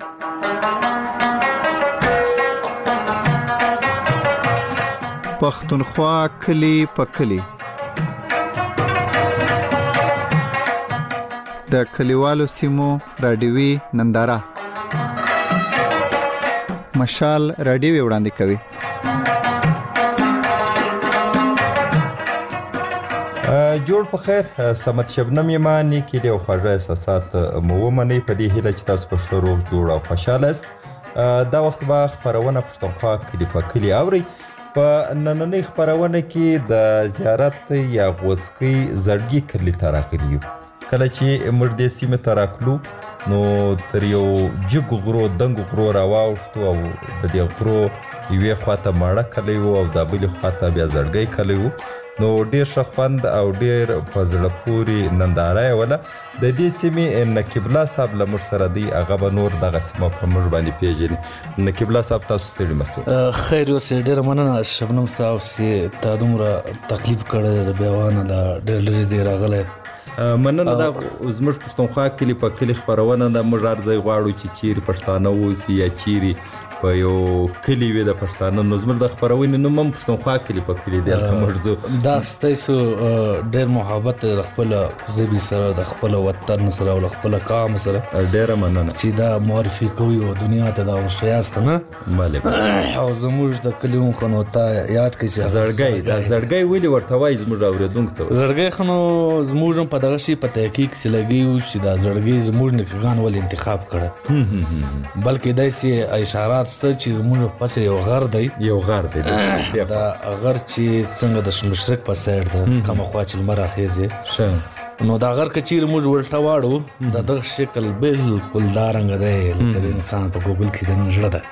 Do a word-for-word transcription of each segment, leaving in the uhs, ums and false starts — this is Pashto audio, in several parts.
پښتونخوا کلی په کلی. د کلیوالو سیمو راډیوي ننداره مشال راډیوي وړاندې کوي. جوړ په خیر. سمت شبنم یما نیکی دی او خواږه احساسات مو ومنئ په دې هیله چې تاسو په ښه روغ جوړ او خوشحاله یاست. دا وخت به خپرونه پښتونخوا کلي په کلي اورئ. په نننۍ خپرونه کې د زیارت یا غوڅکۍ زړګي کلي ته راغلي یو. کله چې موږ دې سیمې ته راکلو نو تر یو جګو غرو دنګو غرو راواوښتو او د دې غرو یوې خواته ماړه کلی و او د بلې خواته بیا زړګی کلی و. نو ډېر ښه خوند او ډېر په زړه پورې ننداره یې وله. د دې سیمې نقیب الله صاحب له موږ سره دی. هغه به نور دغه سیمه په موږ باندې پیژني. نقیب الله صاحب تاسو ستړي مسئ. خیر اوسئ. ډېره مننه شبنم صاحب چې تا دومره تکلیف کړی د بیوانه دا ډېر لرې دی راغلی. مننه. دا زموږ پښتونخوا کلي په کلي خپرونه ده. موږ هر ځای غواړو چې چیرې پښتانه اوسي یا چیرې په یو کلي وي د پښتانه. نو زموږ د خپرونې نوم هم پښتونخوا کلي په کلي دی. هلته موږ ځو. دا ستاسو ډېر محبت دی د خپله ژبې سره، د خپله وطن سره او د خپله قام سره. ډېره مننه چې دا معرفي کوي او دنیا ته دا ورښیاست نه. بله. او زموږ د کلي مخه نو تا یاد کړئ چې زړګی. دا زړګی ولې ورته وایي زموږ اورېدونکو ته؟ زړګی خو نو زموږ هم په دغه شي په تحقیق چې لګي وو چې دا زړګی زموږ نیکګان ولې انتخاب کړی، بلکې داسې اشارات شته چې زموږ پسې یو غر دی. یو غر دی. دا غر چې څنګه د مشرق په سایډ ده کومه خوا چې لمر راخیږي، نو دا غر که چیرې موږ ولټه واړو د دغه شکل بالکل دا رنګه دی لکه د انسان په ګوګل کې د زړه ده.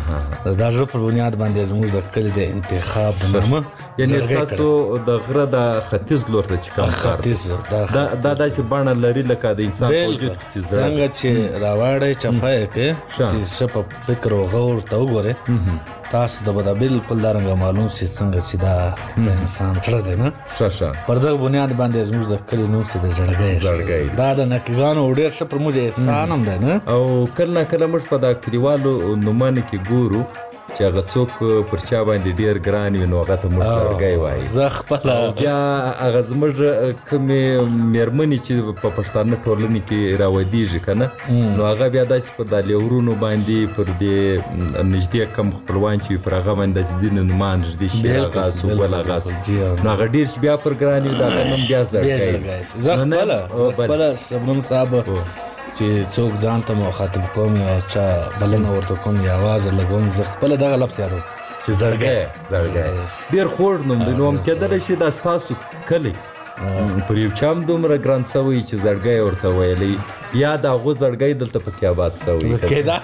دا زړه پر بنیاد باندې زموږ د کلي د انتخاب د نامه یعنې ستاسو د غره د ختیځ لور ته چې کوم غر دی دا داسې بڼه لري لکه د انسان په وجود کې چې زړه څنګه چې راواړی چفه یې کړې چې ښه په فکر او غور ته وګورې تاسو ته به دا بالکل دا رنګه معلوم شي څنګه چې دا د انسان زړه دی نه. ښه ښه. پر دغه بنیاد باندې زموږ د کلي نوم چې د زړګی دا د نقیبانو ډېر ښه پر موږ احسان هم دی نه. او کله نه کله موږ په دا کلیوالو نومانو کې ګورو چې هغه څوک پر چا باندې ډېر ګران وي نو هغه ته موږ زړګی وایي. زه خپله بیا هغه زموږ کومې مېرمنې چې په پښتانه ټولنې کې راودېږي که نه نو هغه بیا داسې په دا لیورونو باندې پر دې نږدې کم خپلوان چې وي پر هغه باندې داسې ځینې نومان نږدې شي هغه سو بل هغه سو نو هغه ډېر چې بیا پر ګران وي د هغه نوم بیا زړګی. زه خپله زه خپله شبنم صاحب چې څوک ځان ته مخاطب کوم یا چا بلنه ورته کوم یا آواز لګوم زه خپله دغه لفظ یادوم چې زړګی. زړګی ډېر خوږ نوم دی. نو هم کېدلی شي دا ستاسو کلی پر یو چا هم دومره ګران سوی چې زړګی ورته ویلی یا د هغو زړګی دلته پکې آباد سوی کېدای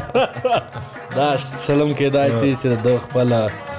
دا شلم کېدای شي چې د خپله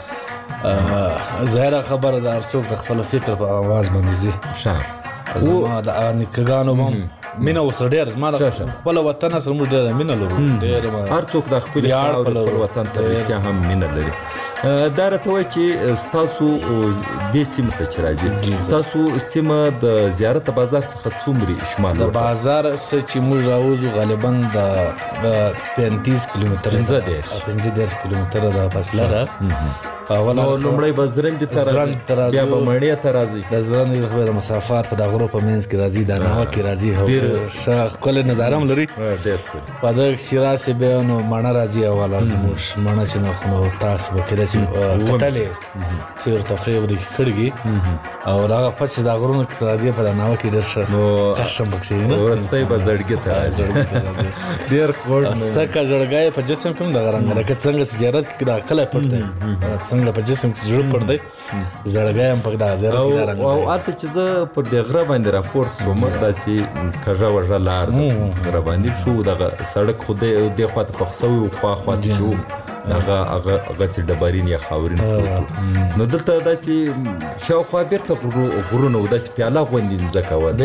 ظاهره خبره د هر څوک د خپل فکر په آواز باندې ځي. زما د نیکګانو هم مینه ورسره ډېره زما د خپله وطن سره موږ ډېره مینه لرو. هر څوک د خپلې خاورې خپل وطن سره رښتیا هم مینه لري. دا راته وایي چې ستاسو دې سیمې ته چې راځي ستاسو سیمه د زیارت بازار څخه څومرې شمال د بازار څه چې موږ راوځو غالبا د پنځه کیلومتره پنځه دېرش کیلومتره د فاصله ده. نو لومړی به زرندې ته راځي بیا به مڼې ته راځي. د زرندې څخه د مسافات په د غرو په منځ کې راځي د ناوه کې راځي ښه ښکلې نظاره هم لري. په دغه کښې راسې بیا نو مڼه راځي اوله زموږ مڼه چې نو تاسو به کېدای چې کتلې سیر تفریح ورکې کړي او هغه پسې د غرونو کې راځي په د ناوه کې ډېر ښه کشم پکښې وروستی به زړګي ته راځي. ډېر خوږ ځکه زړګی په جسم کې هم دغه رنګ لکه څنګه چې زیارت کې دا کلی پټ دی څنګه په جسم کې زړه پټ دی زړګی هم پکې دا زیارت کې دا رنګ دی. او هلته چې زه پر دې غره باندې راپورته شوم داسې کږه وږه لار ده غره باندې شو دغه سړک خو دې خوا ته پخ سوی و خوا خوا ته چې و هغه هغه هغسې ډبرین یا خاورین پروت نو دلته داسې شاوخوا بیرته غرونه و داسې پیاله غوندې مځکه وه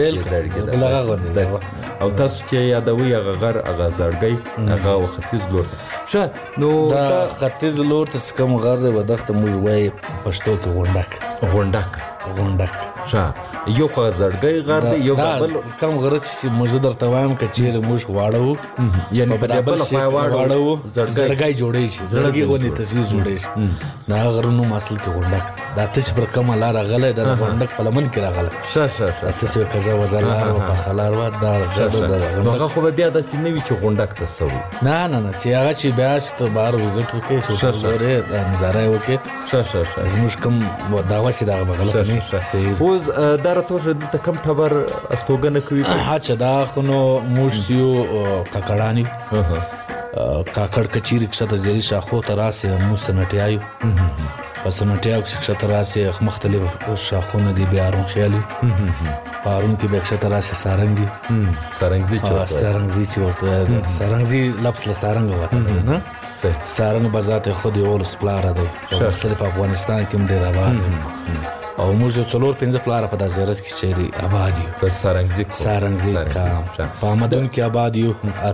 او تاسو چې یادوئ هغه غر هغه زړګی هغه و ختیځ لور ته ښه نو دا ختیځ لور ته چې کوم غر دی و دغه ته موږ وایي پښتو کې غونډک غونډک غونډک ښه یو خو زړګی غر دی یو بل کم غرض چې موږ درته وایم که چیرې موږ واړو یعنی په بل خوا واړو زړګی جوړی شي زړګي غوندې تصویر جوړی شي دا غرونو اصل کې غونډک دا ته چې پر کومه لار راغلی دا د غونډک په لمن کې راغلی شه شه شه ته چې کزه وزه لار و په خلار و دا نو هغه خو به بیا داسې نه وي چې غونډک ته سوي نه نه نه چې هغه چې بیا چې ته بهر وزټ وکړې سوشل لرې نظاره یې وکړې شه شه شه زموږ کوم دعوه چې دغه به غلط نه اوس دا راته وښیه دلته کوم ټبر استوګنه کوي ها چې دا خو نو موږ یو کاکړان یو کاکړ کچیر کښته زیري شاخو ته راسې موږ سنټیا یو په سنټیا کې کښته راسې مختلف شاخونه دي بیا هارون خیال یو په هارون کې بیا کښته راسې سارنګ یو سارنګزي چې ورته سارنګزي چې ورته سارنګزي لفظ له سارنګ وته نه سارنګ به ذات خود یو ولس پلاره دی مختلف افغانستان کې هم ډېر آباد او موږ یو څلور پنځه پلاره په دا زیارت کې چیرې آباد یو د سارنګزي سارنګزي کام په آمدون کې آباد یو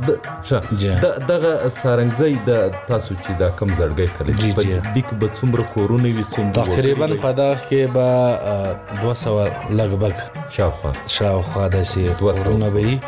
دغه سارنګزي د تاسو چې دا کم زړګی کلی په دې کې به څومره کورونه وي څومره تقریبا په دا کې به دوه سوه لږ شاوخوا شاوخوا داسې کورونه به وي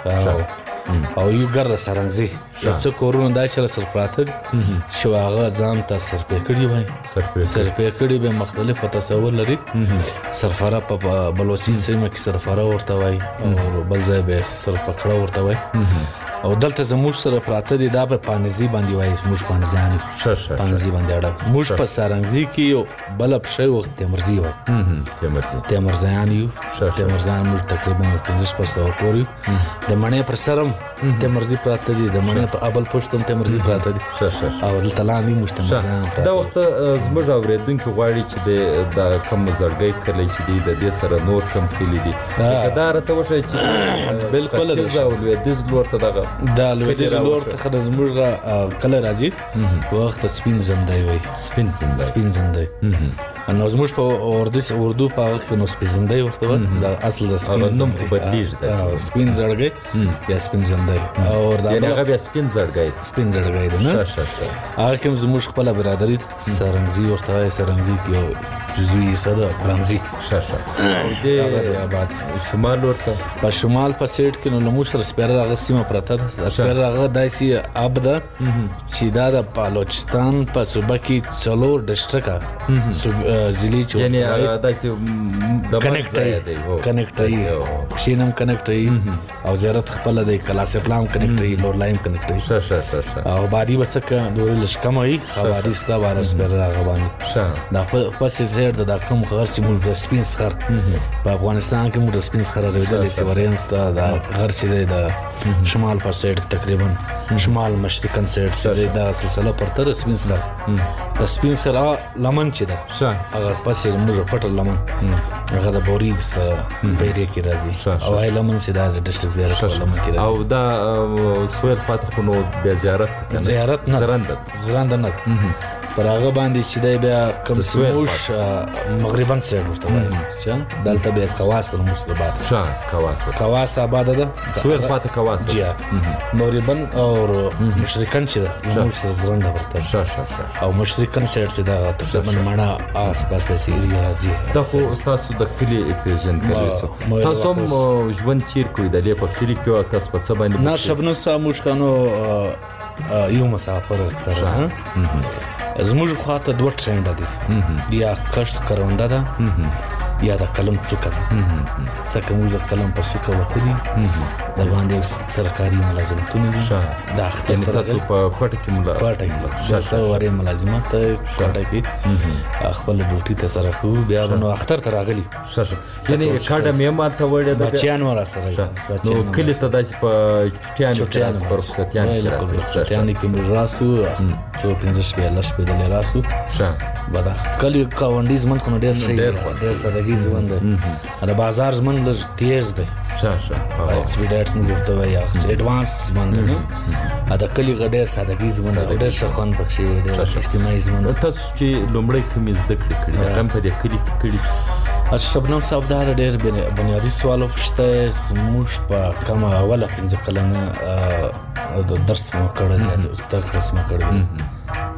او یو ګرده سارنګزي یو څه کورونه دا چې سر پراته دي چې هغه ځان ته سرپې کړي وای سرپې کړي به مختلفه تصور لري سرفاره په بلوچي سیمه کې سرفاره ورته وای او بل ځای به سرپکړه ورته وای او دلته زموږ سره پراته دي دا په پانیزي باندې وای موږ پانیزیان یو پانیزي باندې اړه موږ په سارنګزي کې یو بل پښه وخت تیمرزي وای تیمرزي تیمرزیان یو تیمرزیان موږ تقریبا پنځه شپږ سوه پورې د مڼې پر سرم تیمرزي پراته دي د مڼې په ابل پښتون تیمرزي پراته دي او دلته لاندې موږ تیمرزیان پراته دا وخت زموږ اورېدونکي غواړي چې د کم زړګی کلی چې دی د دې سره نور کم کلی دي دا راته وښیه چې بالکل ختیځ او لویدیځ لور ته دغه دا لویدیځ لور ته خو زموږ کله راځي وخت سپین زندی وای سپین زندی سپین زندی نو زموږ په اردو په هغه کې نو سپین زندی ورته وایي دا اصل د سپین نوم خو بدلېږي سپین زړګی یا سپین زندی او یعنې هغه بیا سپین زړګی سپین زړګی دی نه هغه کې زموږ خپله برادري ده سارنګزي ورته وایي سارنګزي کې یو جزوي حصه ده برمزي ښه ښه آباد شمال ورته په شمال په سیټ کې نو له موږ سره سپېره هغه سیمه پرته ده سپېره هغه داسې آب ده چې دا د بلوچستان په صوبه کې څلور ډسټرکه ضلعې چې یعنې هغه داسې د کنیکټ دی کنیکټ دی شینم کنیکټ دی او زیارت خپله دی کلاس اقلام کنیکټ دی لور لایم کنیکټ دی ښه ښه ښه او بادي به څه که دورې لږ کمه وي خو بادي ستا باره سپېره هغه باندې دا پسې زیړ د دا کوم غر چې موږ د سپین سخر په افغانستان کې موږ د سپین سخر اورېدلی سیورینس ته دا غر چې دی د شمال پر سایډ تقریبا شمال مشرقن سایډ چې دی دا سلسله پرته د سپین سخر د سپین سخر هغه لمن چې ده هغه پسې موږ پټه لمن هغه د بوري سره بیرې کې راځي او هغه لمن چې دا د ډسټرک زیارت لمن کې راځي او دا سویل خواته خو نو بیا زیارت زیارت نه زرنده زرنده نه پر هغه باندې چې دی بیا کوم سموش مغربن سایډ ورته وایي چې دلته بیا کواس ته موږ سره آباد ښه کواس کواس ته آباده ده سویل خواته کواس جی مغربن او مشرقن چې ده موږ سره زرنده ورته ښه ښه او مشرقن سایډ چې ده تقریبا مڼه آس پاس داسې ایریا راځي دا خو ستاسو د کلي پېژندګلوي سو تاسو هم ژوند چیر کوئ د دې په کلي کې تاسو په څه باندې نه شبنو سا موږ خانو یو مسافر اکثر زموږ خواته دوه ټرینډه دي یا کښت کرونده ده یا د قلم څوکه ده ځکه موږ د قلم په څوکه وتلي د باندې سرکاري ملازمتونه دي د اختر تاسو په کوټه کې کوټه کې د وړې ملازمت کوټه کې خپل ډیوټي ته سره کوو بیا نو اختر ته راغلي یعنې اکاډمي هم هلته وړې ده بچیان ور سره نو کلي ته داسې په چټیانو کې په رخصتیانو کې راسئ رخصتیانو کې موږ راسو څو پنځه شپې لس شپې دلې راسو بدا کلی کاونډي ژوند خو ډېر ښه ډېر سادګي ژوند دی د بازار ژوند لږ تیز دی ښه ښه ایکسپیډیټ موږ ورته وایو ایډوانس ژوند دی نو د کلي ډېر سادګي ژوند دی ډېر ښه خوند پکښې ډېر اجتماعي ژوند تاسو چې لومړی کومې زده کړې کړي هغه هم په دې کلي کې کړي شبنم صاحب دا ډېر بنیادي سوال وپوښته زموږ په کومه اوله پنځه کلنه درس مو کړی دی زده کړه مو کړې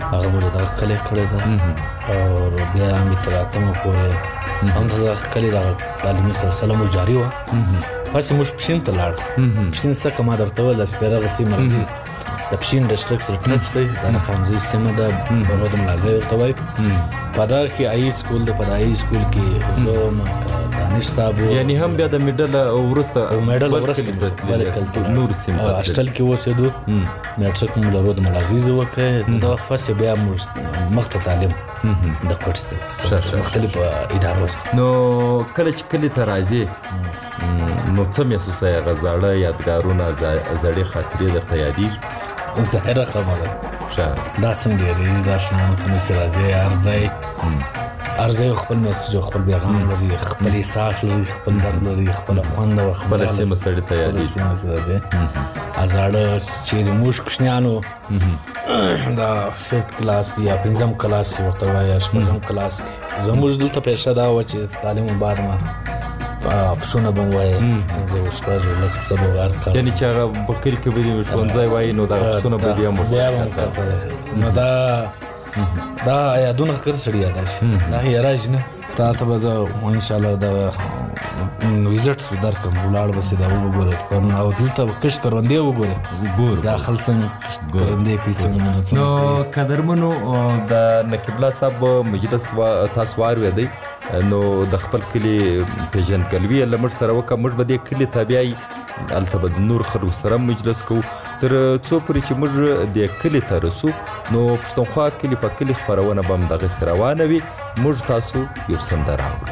هغه موږ دغه کلی کړی ده او بیا مې تر اتمه پورې هم دغه کلی دغه تعلیمي سلسله مو جاري وه. پسې موږ پښین ته لاړو. پښین څخه ما درته وویل د سپېره سیمه راځي د پښین ډسټرکټ سره ټچ دی، دا د خانزۍ سیمه ده، برود ملازۍ ورته وایي. په دغه کې آی سکول دی، په د آی سکول کې زه وم، دانش صاحب و، یعنې هم بیا د میډل وروسته میډل وروسته بلې کلي نور سیمه ته هاسټل کې اوسېدو. میټرک مو له رود ملازۍ زه وکړی. دغه پسې بیا موږ مخ ته تعلیم د کوټس دی مختلفو ادارو څخه. نو کله چې کلي ته راځې نو څه محسوسه هغه زاړه یادګارونه زړې خاطرې درته یادېږي؟ ظاهره خبره دا څنګه ډېرېږي دا شیان کوم چې راځي هر ځای هر ځای خپل میسج او خپل پیغام لري، خپل احساس لري، خپل درد لري، خپل خوند او خپله سیمه سړي ته یادېږي. سیمه چې راځي زاړه چیرې موږ کوچنیانو دا ففت کلاس کې یا پنځم کلاس ورته وایي یا شپږم کلاس کې زموږ دلته پیشه دا وه چې تعلیم بعد ما پسونه به م وایي پنځه شپږ لس پسه به غار کړ، یعنې چې هغه په کلي کې به دې ښوونځی وایي نو دغه پسونه به بیا مو نو دا دا یادونه ښکر سړي یاده شي، دا یې راشي نه تا ته به زه انشاءالله دغه ویزټس درکړم، ولاړ به سې دا وګورئ او دلته به کښت کروندې وګورئ دا خلک څنګه کښت کروندې کوي څنګه. نو قدرمنو د نقیب الله صاحب مجلس تاسو واورېدئ نو د خپل کلي پېژندګلوي یې له موږ سره وکړه. موږ به دې کلي ته بیایي، هلته به د نور خلکو سره مجلس کوو تر څو پورې چې موږ دې کلي ته رسو. نو پښتونخوا کلي په کلي خپرونه به هم دغسې روانه وي. موږ تاسو یو سندره اورو.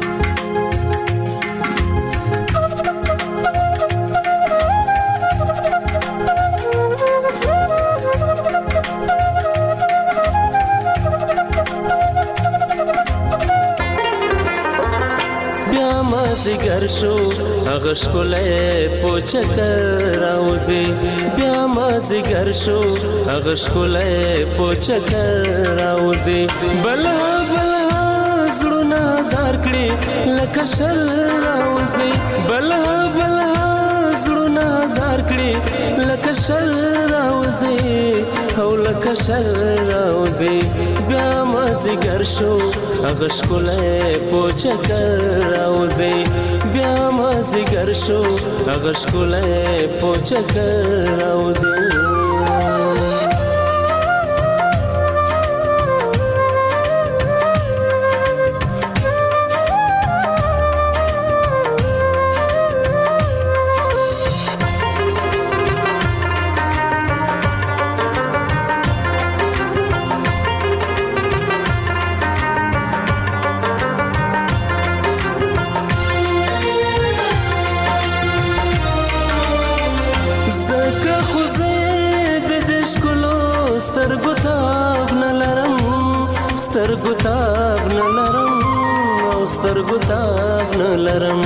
مازیګر شو هغه ښکلی په چکر راوځي، بیا مازیګر شو هغه ښکلی په چکر راوځي، بله بله زړونه زار کړي لکه شر راوځي، بله بله زړونه زار کړي لکه شر راوځي او لکه شر راوځي، بیا مازیګر شو هغه ښکلی په چکر راوځي، بیا مازیګر شو هغه ښکلی په چکر راوځي. زکه خو زه د دې ښکلو سترګو تاب نه لرم، سترګو تاب نه لرم او سترګو تاب نه لرم،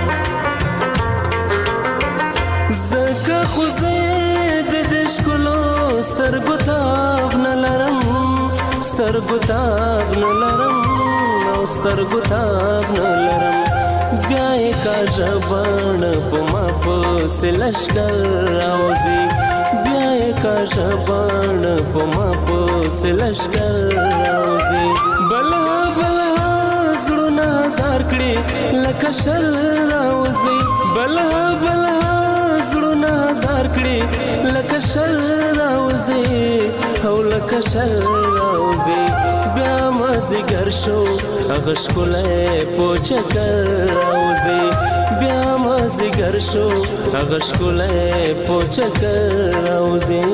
زکه خو زه د دې ښکلو سترګو تاب نه لرم، سترګو تاب نه لرم او سترګو تاب نه لرم، بیا یې کاږه بڼ په ما پسې لښکر راوځي، بیا یې کاږه بڼ په ما پسې لښکر راوځي، بله بله زړونه زار کړي لکه شر راوځي، بله بله زړونه زار کړي لکه شر راوځي او لکه شر راوځي، بیا مازیګر شو هغه ښکلی په چکر راوځي، بیا مازیګر شو هغه ښکلی په چکر راوځي.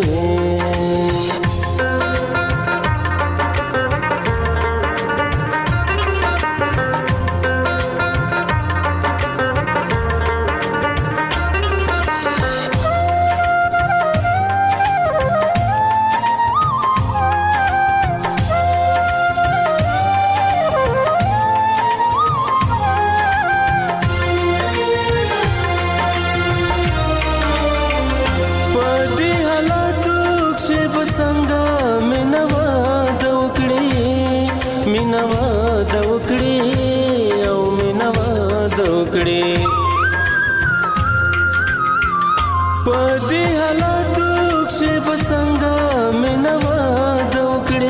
په دې حالاتو کښې به څنګه مینه واده وکړې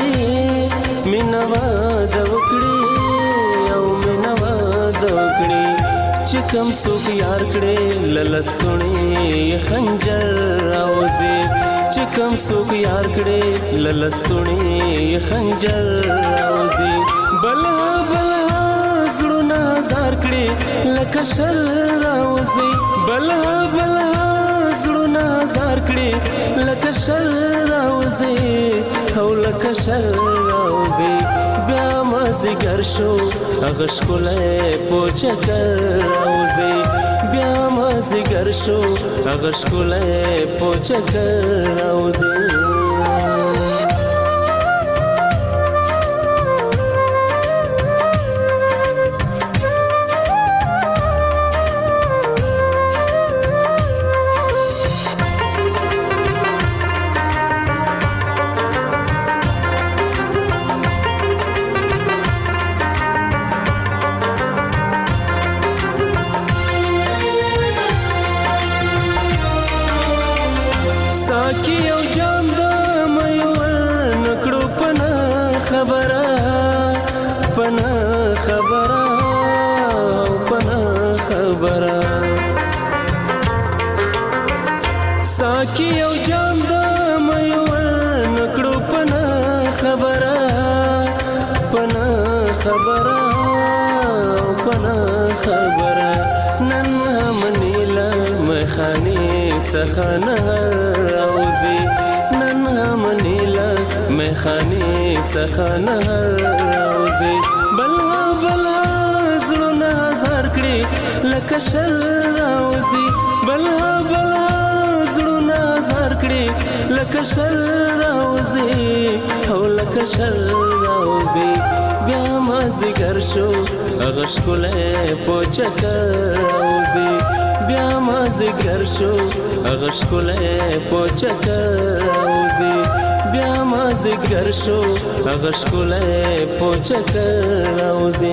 چې کم څوک یار کړي للستونی خنجر راوځي چې کم څوک یار کړي للستونی خنجر راوځي بلا بلا زړونه زار کړي لکه شر راوځي بلا بلا زړونه زار کړي لکه شر راوځي او لکه شر راوځي بیا مازیګر شو هغه ښکلی په چکر راوځي بیا مازیګر شو هغه ښکلی په چکر راوځي ساکی یو جام د مې ور نکړو پنا خبره پنا خبره پنا خبره ساکی یو جام د مې ور نکړو پنا خبره پنا خبره پنا خبره نن منیلا مخانی سخانه راوځي نن منیلا مخانی سخانه راوځي بلا بلا زړونه زار کړي لکه شر راوځي بلا بلا زړونه زار کړي لکه شر راوځي او لکه شر راوځي بیا مازیګر شو هغه ښکلی په چکر راوځي بیا مازیګر شو هغه ښکلی په چکر راوځي بیا مازیګر شو هغه ښکلی په چکر راوځي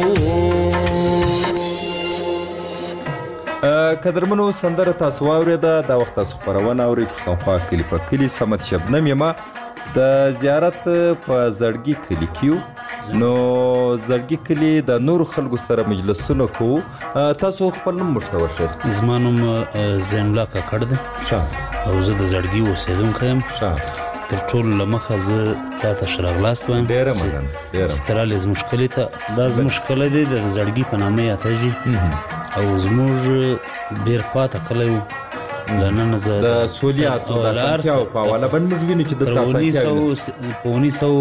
قدرمنو سندره تاسو واورېده دا وخت تاسو خپرونه اورئ پښتونخوا کلي په کلي صمد شبنم یمه د زیارت په زړګي کلي کې یو نو زړګي کلي د نورو خلکو سره مجلسونه کوو تاسو خپل نوم موږ ته ورشئ زما نوم زین الله کاکړ دی ښه او زه د زړګي اوسېدونکی یم ښه تر ټولو له مخه زه تا ته ښه راغلاست وایم ډېره مننه ډېره سترالې زموږ کلي ته دا زموږ کلی دی د زړګي په نامه یادېږي او زموږ ډېر پاته کلی و له نن زه د سهولیاتو د اسانتیاو په حواله باندې موږ وینو چې دلته اسانتیاوې په اونیس سوه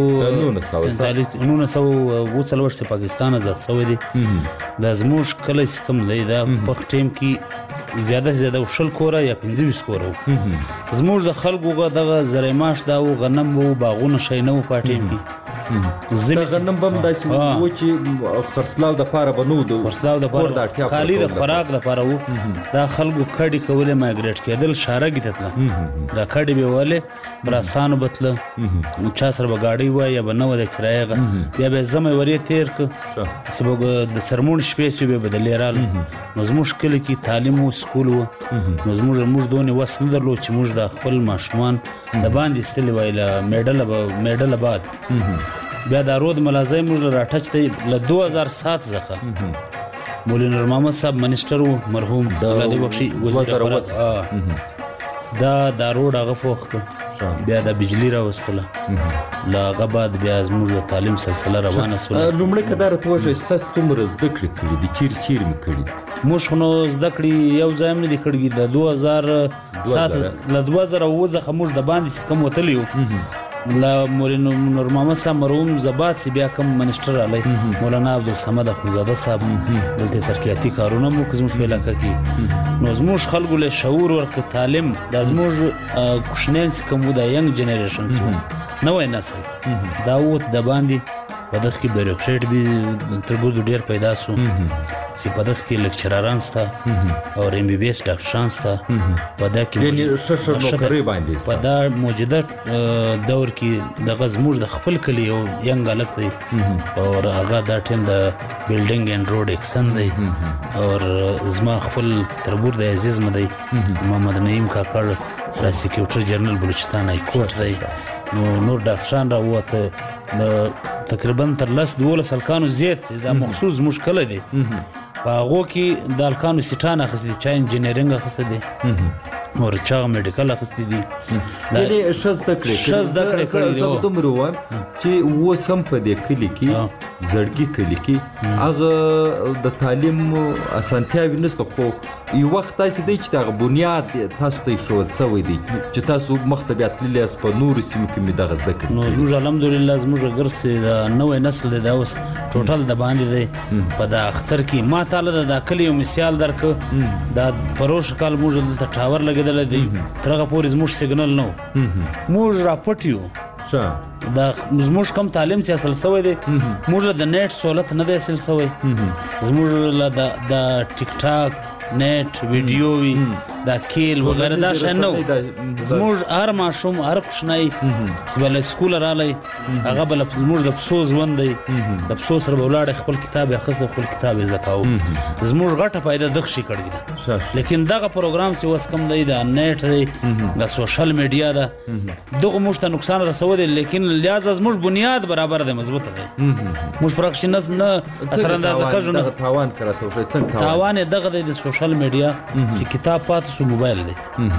نولس سوه اوه څلوېښت چې پاکستان آزاد شوی دی دا زموږ کلی چې کوم دی دا په وخت ټایم کې زیاده زیاده شل کوره یا پنځه ویشت کوره و زموږ د خلکو دغه زری ماش دا و غنم و باغونه شی نه و په ټایم کې د غنم به هم داسې و چې خرڅلاو دپاره به نه و د خرڅلاو دپاره خالي د خوراک دپاره و دا خلکو کډې کولې مایګریټ کېدل شارګې ته تله دا کډې به ولې براسانو به تله چا سره به ګاډۍ وه یا به نه وه د کرایه بیا به یې زمی ورې تېر کړه چې به د سرمون شپې سوې بیا به د لیراله نو زموږ کلي کې تعلیم و سکول و نو زموږ موږ دونې وس نه درلود چې موږ د خپل ماشومان د باندې ایستلي وای له میډله بعد بیا دا رود ملازۍ موږ له راټچ دی له دو هزار سات څخه مولوي نور محمد صاحب منیسټر و مرحوم الله دې بخښي وزیر دا دا روډ هغه پوخ کړه بیا د بجلی راوستله له هغه بعد بیا زموږ د تعلیم سلسله روانه شوله لومړی که دا راته ووایئ چې تاسو څومره زده کړې کړي دي چیرې چیرې مې کړي موږ خو نو زده کړې یو ځای هم نه دي کړي د دوه هزار سات له دوه زره اووه څخه موږ د باندې چې کوم وتلي وو له مولوي نور محمد صاحب مرحوم زبات چې بیا کوم منیسټر رالی مولانا عبدالصمد اخندزاده صاحب دلته ترقیاتي کارونه مو که زموږ په علاقه کې نو زموږ خلکو له شعور ورکړه تعلیم دا زموږ کوشنیان چې کوم وو دا ینګ جنریشن چې وو نوی نسل دا ووت د باندې په دغه کې بیروکریټ به تر ګوزو ډېر پیدا سو چې په دغه کې لیکچراران شته او ایم بی بي اس ډاکټران شته په دا کې یعنې ښه ښه نوکرۍ باندې په دا موجوده دور کې دغه زموږ د خپل کلي یو ینګ هلک دی او هغه دا ټایم د بلډینګ اینډ روډ ایکسن دی او زما خپل تربور دی عزیز مې دی محمد نعیم کاکړ پروسیکیوټر جنرال بلوچستان های کورټ دی نو نور ډاکټران راووته تقریبا تر لس دولس هلکانو زیات دا مخصوص زموږ کلی دی په هغو کې د هلکانو سیټان اخیستي دي، چا انجینرینګ اخیستی دی او چا میډیکل اخیستی دي. یعنې ښه زده کړې ښه زده کړې کړي دي. زه دومره ووایم چې اوس هم په دې کلي کې زړګي کلي کې هغه د تعلیم اسانتیاوې نشته، خو یو وخت داسې دی چې د هغه بنیاد تاسو ته ایښودل سوی دی چې تاسو مخته بیا تللي یاست په نورو سیمو کې مې دغه زده کړې. نو زموږ الحمدلله زموږ ګرس د نوی نسل دی دا اوس ټوټل د باندې دی په دا اختر کې. ما تعالی د دا کلي یو مثال درکړه، دا پروش کال موږ دلته ټاور لګېدلی دی، تر هغه پورې زموږ سیګنل نه و، موږ راپټ یو. دا زموږ کم تعلیم چې حاصل سوی دی، موږ له د نیټ سہولت نه دی حاصل سوی، زموږ له د ټیک ټاک نیټ ویډیو وي دا کیل وغیره دا شی نه و. زموږ هر ماشوم هر کوچنی چې به له سکوله رالی هغه به زموږ د پسو ژوند دی، د پسو سره به ولاړی خپل کتاب یې اخیستی، خپل کتاب یې زده کاوه. زموږ غټه فایده دغه شي کړې ده. لیکن دغه پروګرام چې اوس کوم دی د نیټ دی د سوشل میډیا ده دغه موږ ته نقصان رسولی دی، لیکن لہذا زموږ بنیاد برابر دی، مضبوطه دی. موږ پر هغه شي نه اثراندازه کېږو نه. تاوان که راته وښایي څنګه تاوان یې دغه دی د سوشل میډیا چې کتاب پاتې سو موبایل دی.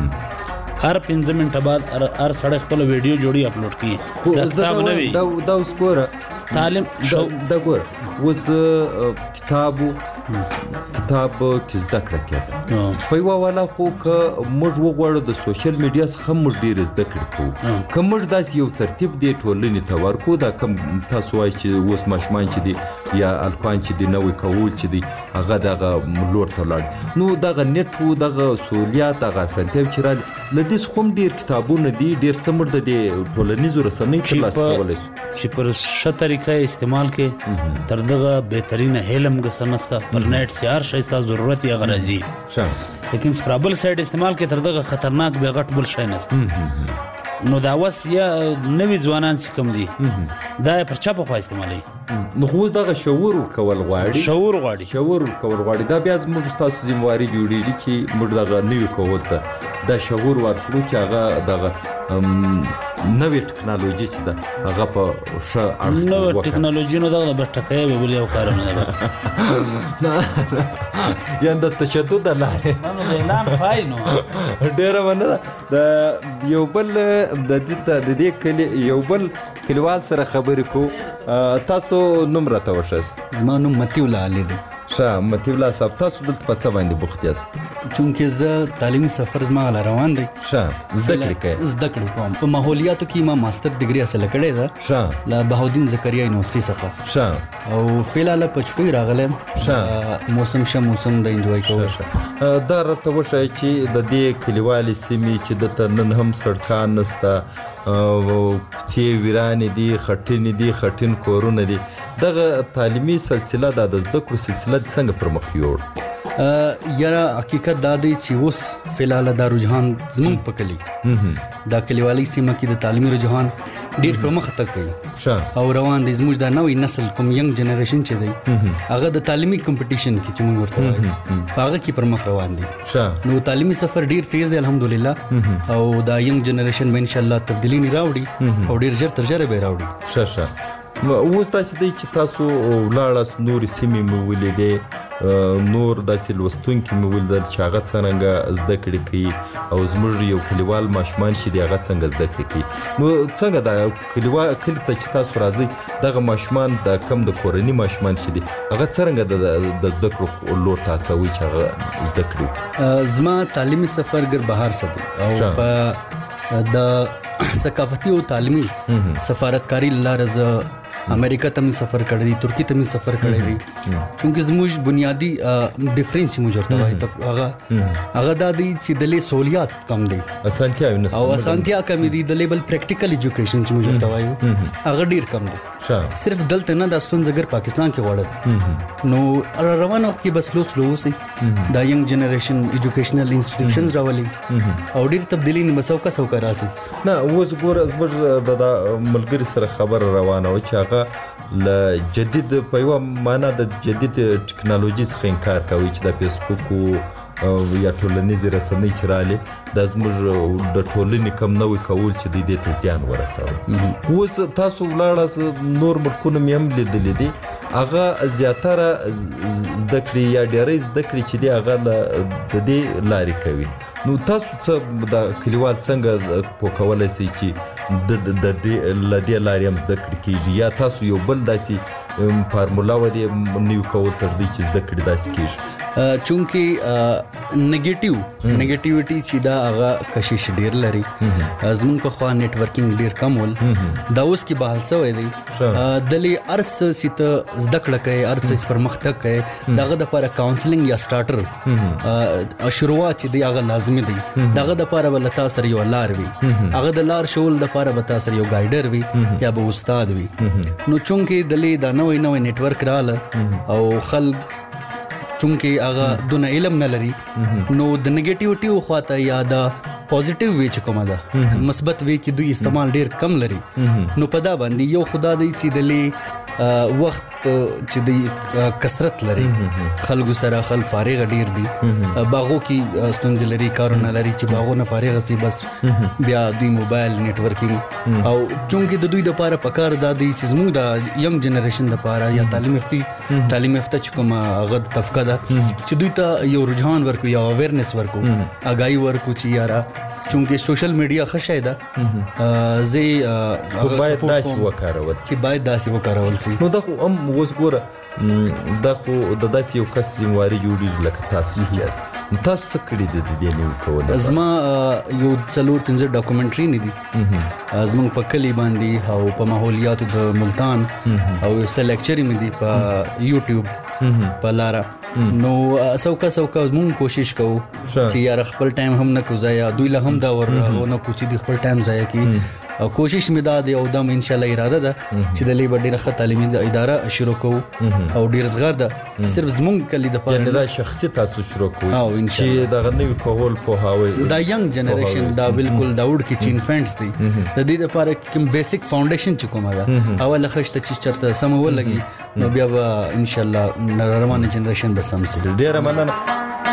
هر پنځه منټه بعد هر سړی خپل ویډیو جوړي اپلوډ کړي، دا کتاب نه وي. دا اوس ګوره تعلیم دا ګوره اوس کتابو کتاب کې زده کړه کېده په یوه والا، خو که موږ وغواړو د سوشل میډیا څخه موږ ډېرې زده کړې کوو، که موږ داسې یو ترتیب دې ټولنې ته ورکړو، دا کوم تاسو وایي چې اوس ماشومان چې دي یا هلکان چې دي نوی کول چې دي هغه دغه لور ته ولاړ، نو دغه نیټ و دغه سهولیات دغه اسانتیاوې چې رالي له دې څخه هم ډېر کتابونه دي، ډېر څه موږ د دې ټولنیزو رسنیو ترلاسه کولی شو چې پر ښه طریقه استعمال کې تر دغه بهترینه هیله هم څه نشته. پر نیټ چې هر شی ستا ضرورت یې هغه راځي، لیکن پر بل سایډ استعمال کې تر دغه خطرناک بیا غټ بل شی نشته. نو دا اوس یا نوي ځوانان چې کوم دي دا یې پر چا پخوا استعمالوي، نو خو اوس دغه شعور ورکول غواړي، شعور غواړي شعور ورکول غواړي. دا بیا زموږ ستاسو ذمواري جوړېږي چې موږ دغه نوي کول ته دا شعور ورکړو چې هغه دغه نوې ټکنالوژي چې ده هغه په ښه اړخ کې نوې ټکنالوژي نو دغه بس ټکۍ به بل یو کار نه ده، یعنې د تشدد له لارې نو د اعلان پای نو ډېره مننه. د یو بل د دې د دې کلي یو بل کلیوال سره خبرې کوو. تاسو نوم راته وښایاست؟ زما نوم مطیع الله علي دی. ښه مطیع الله صاحب، تاسو دلته په څه باندې بوخت یاست؟ چونکې زه تعلیمي سفر زما غلا روان دی. ښه زده کړې کوئ؟ زده کړې کوم. په ماحولیاتو کې ما ماستر ډګري حاصله کړې ده. ښه له بهاودین زکریا یونیورسټي څخه. ښه او فعلاله په چټوي راغلی یم. ښه موسم ښه موسم د انجوای کوو. دا راته وښایه چې د دې کلیوالې سیمې چې دلته نن هم سړکان نشته، کوڅې ویرانې دي، خټینې دي، خټین کورونه دي، دغه تعلیمي سلسله دا د زده کړو سلسله دې څنګه پر مخ یوړ؟ یاره حقیقت دا دی چې اوس فعلاله دا رجحان زموږ په کلي کې دا کلیوالي سیمه کې د تعلیمي رجحان ډېر پر مخ تګ کوي او روان دی. زموږ دا نوی نسل کوم ینګ جنریشن چې دی هغه د تعلیمي کمپټیشن کې چې موږ ورته وایو په هغه کې پر مخ روان دی. نو تعلیمي سفر ډېر تیز دی الحمدلله، او دا ینګ جنریشن به انشاءالله تبدیلي نه راوړي او ډېر ژر تر ژره به یې راوړي. ښه ښه اوس داسې دی چې تاسو ولاړاست، نورې سیمې مې ولیدې، نور داسې لوستونکي مې ولیدل چې هغه څرنګه زده کړې کوي او زموږ یو کلیوال ماشومان چې دي هغه څنګه زده کړې کوي. نو څنګه دا کلیوال کلي ته چې تاسو راځئ دغه ماشومان د کم د کورني ماشومان چې دي هغه څرنګه د زده کړو لور ته هڅوي چې هغه زده کړي؟ زما تعلیمي سفر ګر بهر څه دی او په د ثقافتي او تعلیمي سفارتکاري لاره زه امریکا ته مې سفر کړی دی، ترکی ته مې سفر کړی دی، چونکې زموږ بنیادی ډیفرنس موږ ورته وایي هغه هغه دا دی چې د لې سہولیات کم دی، اسانتیاوې نشته او اسانتیا کمې دي، د لیبل پریکټیکل ایجوکیشن چې موږ ورته وایو هغه ډېر کم دی. صرف دلته نه دا ستونزه ګر پاکستان کې غوړه ده. نو روان وخت کې بس سلو سلو اوسئ، دا ینګ جنریشن ایجوکیشنل انسټیټیوشنز راولي او ډېر تبدیلي نه سوکه سوکه راسي. نه اوس ګوره زموږ د ملګري سره خبره روانه وه چې هغه له جدید په یوه معنا د جدید ټکنالوژي څخه انکار کوي چې د فیسبوک یا ټولنیزې رسنۍ چې رالې دا زموږ د ټولنې کم نوی کول چې دوی دې ته زیان ورسوي. اوس تاسو ولاړاست، نور ملکونه مې هم لیدلي دي، هغه زیاتره زده کړې یا ډېری زده کړې چې دی هغه د دې لارې کوي. نو تاسو څه د کلیوال څنګه پوه کولی سئ چې د دې له دې لارې هم زده کړې کېږي یا تاسو یو بل داسې فارمولا ودې نوي کول تر دې چې زده کړې داسې کېږي؟ چونکې نیگیټیو نیگیټیویټي چې دا هغه کشش ډیر لري. زمونږ په خوا نیټورکینګ ډیر کم ول، دا اوس کې بحال شوی دی. دلې هر څه چې ته زده کړه کوې، هر څه پرمختګ کوې، دغه دپاره کاونسلینګ یا سټارټر شروعات چې دی هغه لازمي دی. دغه دپاره به له تا سره یو لار وي، هغه د لار ښول دپاره به تا سره یو ګایډر وي یا به استاد وي. نو چونکې دلې دا نوی نوی نیټورک رااله او خلک چونکې هغه دونه علم نه لري، نو د نیگیټیوټي خواته یا د پوزیټیو وی چې کومه ده، مثبت وی کې دوی استعمال ډیر کم لري. نو په دا باندې یو خدا دی چې دلې وخت چې د کثرت لري، خلکو سره خلک فارغ ډیر دي، باغو کې ستونزې لري، کارونه لري چې باغونه فارغ سي، بس بیا دوی موبایل نیټورکینګ. او چونکې د دوی دپاره پکار دا دی چې زموږ د ینګ جنریشن دپاره یا تعلیم یافتی تعلیم یافته چې کومه هغه طبقه ده چې دوی ته یو رجحان ورکو یا اویرنس ورکو، آګاهي ورکو چې یاره چونکې سوشل میډیا ښه شی ده، زه خو باید داسې وکارول چې باید داسې وکارول سي. نو دا خو هم اوس ګوره دا خو د داسې یو کس ذمواري جوړېږي لکه تاسو یاست. نو تاسو څه کړي دي د دې نیو کول؟ زما یو څلور پنځه ډاکومنټري نه دي زموږ په کلي باندې او په ماحولیاتو د ملتان، او یو څه لیکچرې مې دي په یوټیوب په لاره. نو سوکا سوکا مونږ کوشش کوو چې یار خپل ټایم هم نه کو ضایع، دوی له هم دا ور نه کو چې د خپل ټایم ضایع کی. او کوشش مې دا دی او دا ان شاء الله اراده ده چې د لیبر ډیره ښه تعلیمي اداره شروع کوو او ډیر صغر ده صرف زمونږ کلی د پاره، یعنی دا شخصي تاسو شروع کوئ او ان شاء الله چې دا غنوي کول په هاوي دا ینګ جنریشن دا بالکل دا وډ کې چې انفانټس دي د دې لپاره کوم بیسیک فاونډیشن چې کومه ده اول خشته چې چرته سم ولګي نو بیا به ان شاء الله روانه جنریشن به سم سي. ډیره مننه.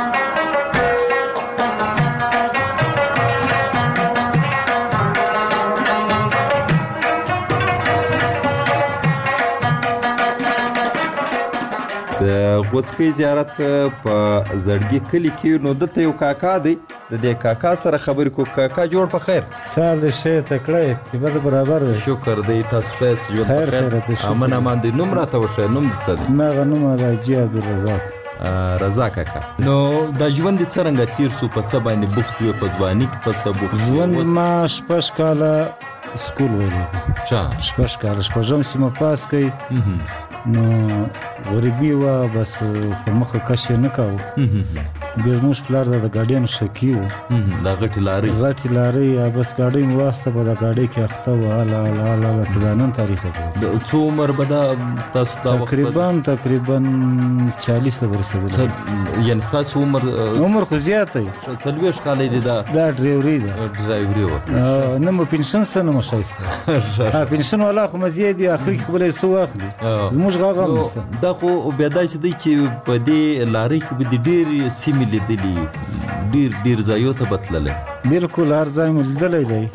د غوڅکۍ زیارت په زړګي کلي کې نو دلته یو کاکا دی، د دې کاکا سره خبرې کو. کاکا جوړ په خیر؟ سال د شی تکړه تیبه برابر دی. شکر دی، تاسو ښه ژوند خیر خیر دی. امن امان دی. نوم راته وښیه، نوم دې څه دی؟ مغه نوم راجي عبدالرزاق. رضا کاکا، نو دا ژوند دې څرنګه تیر سو؟ په څه باندې بوخت وې؟ په ځواني کې په څه بوخت؟ ژوند ما شپږ کاله سکول ویلی، شپږ کاله شپږم سیمه پاس کوي. نو غریبي وه، بس په مخه کش یې نه کاوه. بیا زموږ پلار د ګاډیانو شکي و، دا غټې لارۍ غټې لارۍ بس ګاډۍ مې واسطه په د ګاډۍ کې اخته وه. هله هله هله هله تر دا نن تاریخه پورې. څو عمر به دا تاسو دا وخت؟ تقریبا تقریبا چالیس ته ورسېدلی. یعنې ستاسو عمر عمر خو زیات دی، څلوېښت کاله دی. دا دا ډرایوري ده. ډرایوري وه. نه مو پنشن څه نه مو ښایسته پنشن والا خو مزې دي، اخري کې خبره څه واخلي. زموږ غاغه هم نشته. دا خو بیا داسې دی چې په دې لارۍ کې به د ډېرې سیمې لیدلي، ډېر ډېر ځایو ته به تللی؟ بلکل هر ځای مو لیدلی دی،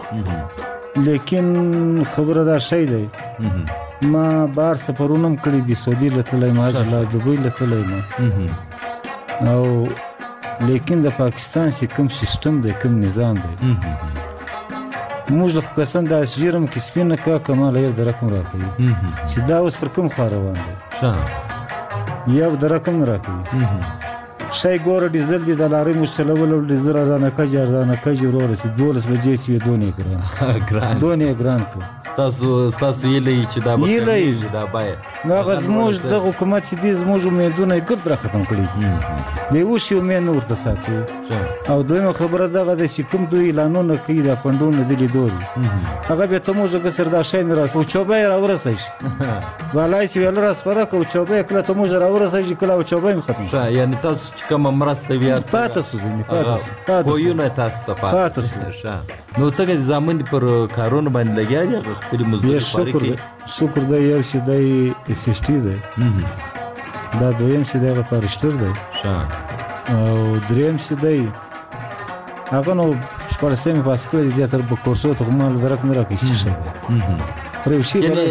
لیکن خبره دا شی دی ما بار سفرونه هم کړي دي، سعودي له تللی یم، حج له دبۍ له تللی یم. او لیکن د پاکستان چې کوم سیستم دی، کوم نظام دی، موږ له خو کسان داسې ژیرم کې سپینه کا کماله یو د رقم را کوي چې دا اوس پر کوم خوا روان دی، یو د رقم را کوي. شی ګوره ډیزل دی، د لارۍ موږ چلولو ډیزل ارزانه کجې ارزانه کجې وروره چې دولس بجې چې وې دونې ګران دونې ګران کړ. ستاسو ستاسو هیله یي چې دا به کمیږي دا بیه؟ نو هغه زموږ دغه حکومت چې دی زموږ امیدونه یې ګرد را ختم کړي دي، د یوه شي امید نه ورته ساتو. او دویمه خبره دغه ده چې کوم دوی اعلانونه کوي دا پنډونه دي لیدوري، هغه بیا ته موږ کسر دا شی نه راس او چوبه یې راورسوي شي والای چې ویله راسپاره که او چوبه یې کله ته موږ راورسوي شي کله او چوبه یې ختم شي. یعنې تاسو چې کومه مرسته بیا پاته سو ځینې پاته کویونه تاسو ته پاته سو. نو څنګه زامن دې پر کارونو باندې لګیا دي؟ هغه خپلې مزدوري پاره کوي؟ شکر دی. یو چې دی اسسټي دی، دا دویم چې دی هغه فارشټر دی، او دریم چې دی هغه نو شپاړسمې پاس کړی دی، زیاتره په کورسو ته خو مال درک نه راکوي چې څه شی دی. یعنې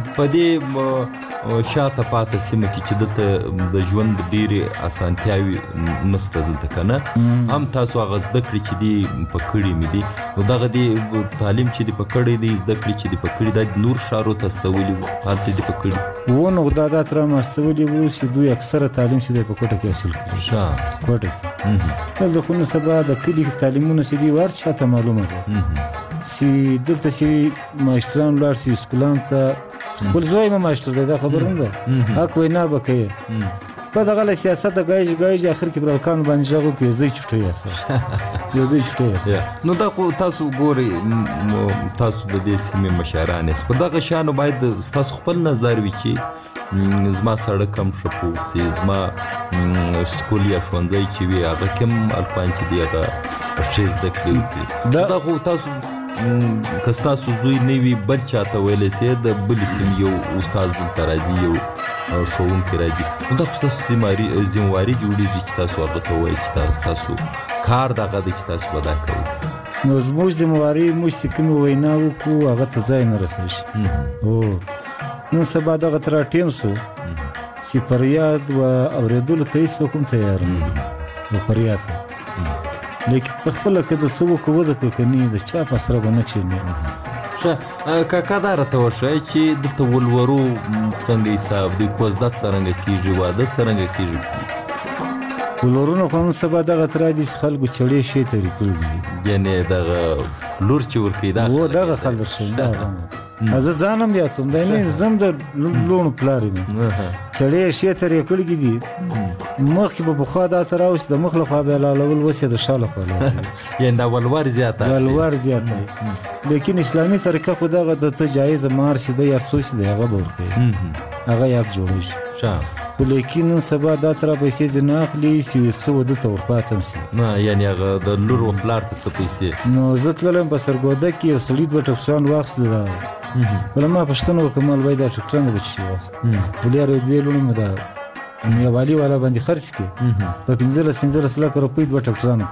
په دې شاته پاته سیمه کې چې دلته د ژوند ډېرې اسانتیاوې نسته دلته که نه هم تاسو هغه زده کړې چې دي په کړي مې دي نو دغه دې تعلیم چې دي په کړی دی زده کړې چې دي په کړي دا نور ښارو ته استولي وو هلته دي په کړي و نو دا دا تر ما استولي وو چې دوی اکثره تعلیم چې دی په کوټه کې حاصل کړي ښه کوټه کې دلته خو نو سبا د کلي تعلیمونه چې دي ور چاته معلومه ده چې دلته چې ماشټران ولاړ شي سکولان ته خپل زوی ما ماشټر دی دا خبره نه ده حق وینا به کوي په دغه له سیاست ګایج ګایج اخر کې پر کان باندې ژغو کې زوی چټي اسه یو زوی چټي اسه نو دا خو تاسو ګوري تاسو د دې سیمې مشران یې په دغه شانو باید تاسو خپل نظر وي چې زما سړک هم ښه پوسي زما سکول یا ښوونځی چې وي هغه کوم الفان چې دی هغه ښې زده کړې وکړي دا خو تاسو که ستاسو زوی نه وي بل چاته ویلی سي د بلې سیمې یو استاد دلته راځي یو ښوونکی راځي نو دا خو ستاسو ذمواري جوړېږي چې تاسو هغه ته وایي چې ستاسو کار دغه دی چې تاسو به دا کوئ نو زموږ ذمواري موږ چې کومې وینا وکړو هغه ته ځای نه رسوي هو نن سبا دغه تر ټیم سو چې فریاد و اورېدلو ته هېڅوک هم تیار نه و فریاد ته لیکن په خپله که د څه وکړو ودکړو که نه د چا په سره به نه کښېني ښه کاکا دا راته وښایه چې دلته ولورو څنګه حساب دی کوزده څرنګه کېږي واده څرنګه کېږي ولورونه خو نن سبا دغه تر دي چې خلکو چړې شی ترې کړي دي یعنې دغه لور چې ورکوي دا و دغه خلک شي زه ځانم یاتم دی نه زم د لوڼو پلار یم چړې شی ترې کړي دي مخکې به پخوا دا ته راوسي د مخ له خوا به یې لالول اوس یې د شا له خوا یعنې دا ولور زیاته ولور زیاته لیکن اسلامي طریقه خو دغه د ته جایزه مار چې دی هر څه چې دی هغه به ورکوي هغه یې جوړوي خو لیکن نن سبا دا تر پیسې ځینې نه اخلي چې څه واده ته ورپاتم سي نه یعنې هغه د لور و پلار ته څه پیسې نو زه تللم په سرګوده کې یو سړي دوه ټکټران واخیستل دا بله ما پوښتنه وکړه ما وایي دا ټکټران د به څه شي واخیست ولې یار دوې لوڼې مې دا یو والي والا باندې خرڅ کړي په پنځلس پنځلس لکه روپۍ دوه ټکټران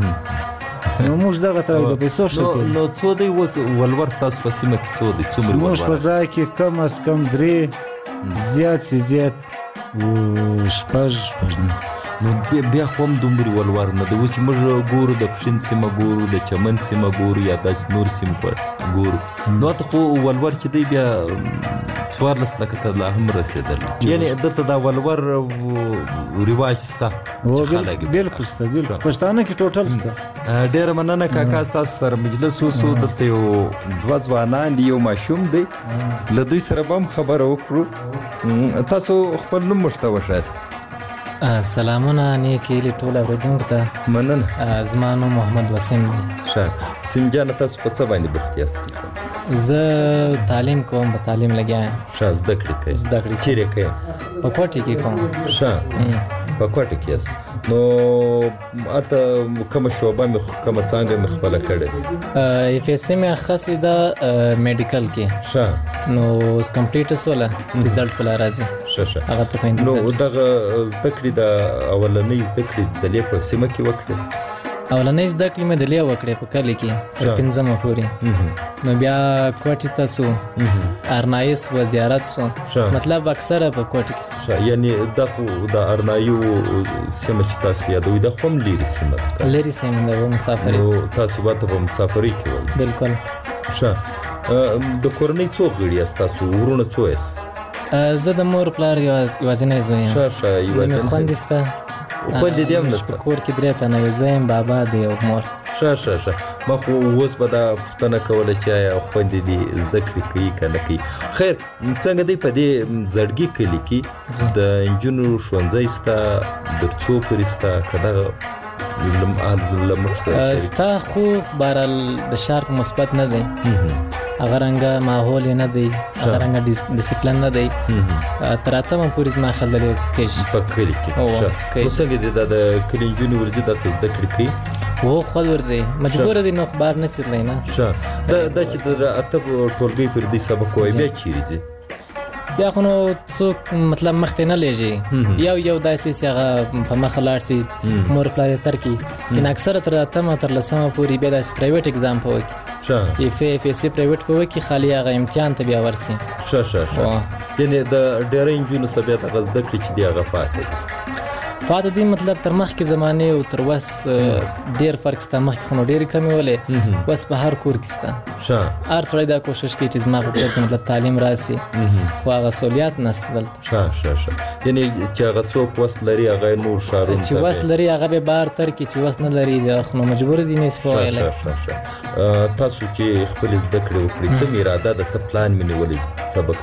کړو نو موږ دغه تر د پیسو ښه کوي نو څو دی اوس ولور ستاسو په سیمه کې څو دی څومره ولور موږ په ځای کې کم از کم درې زیات سي زیات شپږ شپږ نو بیا خو هم دومره ولور نه دی اوس چې موږ ګورو د پښین سیمه ګورو د چمن سیمه ګورو یا داسې نور سیمې ګورو نو هلته خو ولور چې دی بیا څوارلس لکه ته لا هم رسېدل یعنې دلته دا ولور رواج شته بلکل شته بلکل پښتانه کې ټوټل شته ډېره مننه کاکا ستاسو سره مجلس وسو دلته یو دوه ځوانان دي یو ماشوم دی له دوی سره به هم خبره وکړو تاسو خپل نوم موږ ته وښایاست سلامونه نیکې هیلې ټول اورېدونکو ته مننه زما نوم محمد وسیم دی ښه وسیم جانه تاسو په څه باندې بوخت یاست زه تعلیم کوم په تعلیم لګیا یم ښه زده کړې کوئ زده کړې چیرې کوئ په کوټې کې کوم ښه په کوټې کې یاست نو هلته کومه شعبه مې کومه څانګه مې خپله کړې ایف ایس سی مې اخیستې ده میډیکل کې ښه نو اوس کمپلیټ سوله رزلټ په لا راځي ښه ښه هغه ته په نو دغه زده کړې د اولنۍ زده کړې د لې په سیمه کې وکړې اولنۍ زده کړې مې د لې وکړې په کلي کې تر پنځمه پورې نو بیا کوټې ته سو ارنایي سوه زیارت سو مطلب اکثره په کوټې کې سو یعنې دا خو د ارنایو سیمه چې تاسو یادوئ دا خو هم لرې سیمه ده لرې سیمه ده و مسافري نو تاسو به هلته په مسافرۍ کې وئ بلکل ښه د کورنۍ څو غړي یاست تاسو ورونه څو یاست زه د مور پلار یوازینی زوی یم ښه ښه یوازینی مې خویندې شته خویندې دې هم نشته په کور کې درې تنه یو زه یم بابا دی او مور ښه ښه ښه ما خو اوس به دا پوښتنه کوله چې آیا خویندې دې زده کړې کوي که نه کوي خیر څنګه دی په دې زړګي کلي کې د نجونو ښوونځی شته در څو پورې شته که دغه ستا خو بهرحال د ښار په مثبت نه دی هغه رنګه ماحول یې نه دی هغه رنګه ډسپلن نه دی تر اتمه پورې زما خیال دی کېږي په کلي کې نو څنګه دی دا د کلي نجونې ورځي دلته زده کړې کوي هو خود ورځي مجبوره دی نو خو بهر نه تللی نه ښه دا چې د اته ټولګۍ پورې دوی سبق وایي بیا چیرې ځي بیا خو نو څوک مطلب مخته نه لېږي یو یو داسې چې هغه په مخه لاړ شي مور پلار یې ترکي کین اکثره تر اتمه تر لسمه پورې بیا داسې پرایویټ اگزام په وکړي ښه اف اف سی پرایویټ په وکړي خالي هغه امتحان ته بیا ورسي ښه ښه ښه یعنې د ډېری نجونو څه بیا دغه زده کړې چې دي هغه پاتې دي فاته دي مطلب تر مخکې زمانې او تر وس ډېر فرق ستا مخکې خو نو ډېرې کمې ولې وس په هر کور کې ستا ښه هر سړی دا کوشش کوي چې زما په کور کې مطلب تعلیم راسي خو هغه سہولیات نسته دلته ښه ښه ښه یعنې چې هغه څوک وس لري هغه نور ښارونو چې وس لري هغه به بهر تر کې چې وس نه لري خو نو مجبور دي نه سپه ویلی ښه ښه تاسو چې خپلې زده کړې وکړئ څه مې اراده ده څه پلان مې نیولی څه به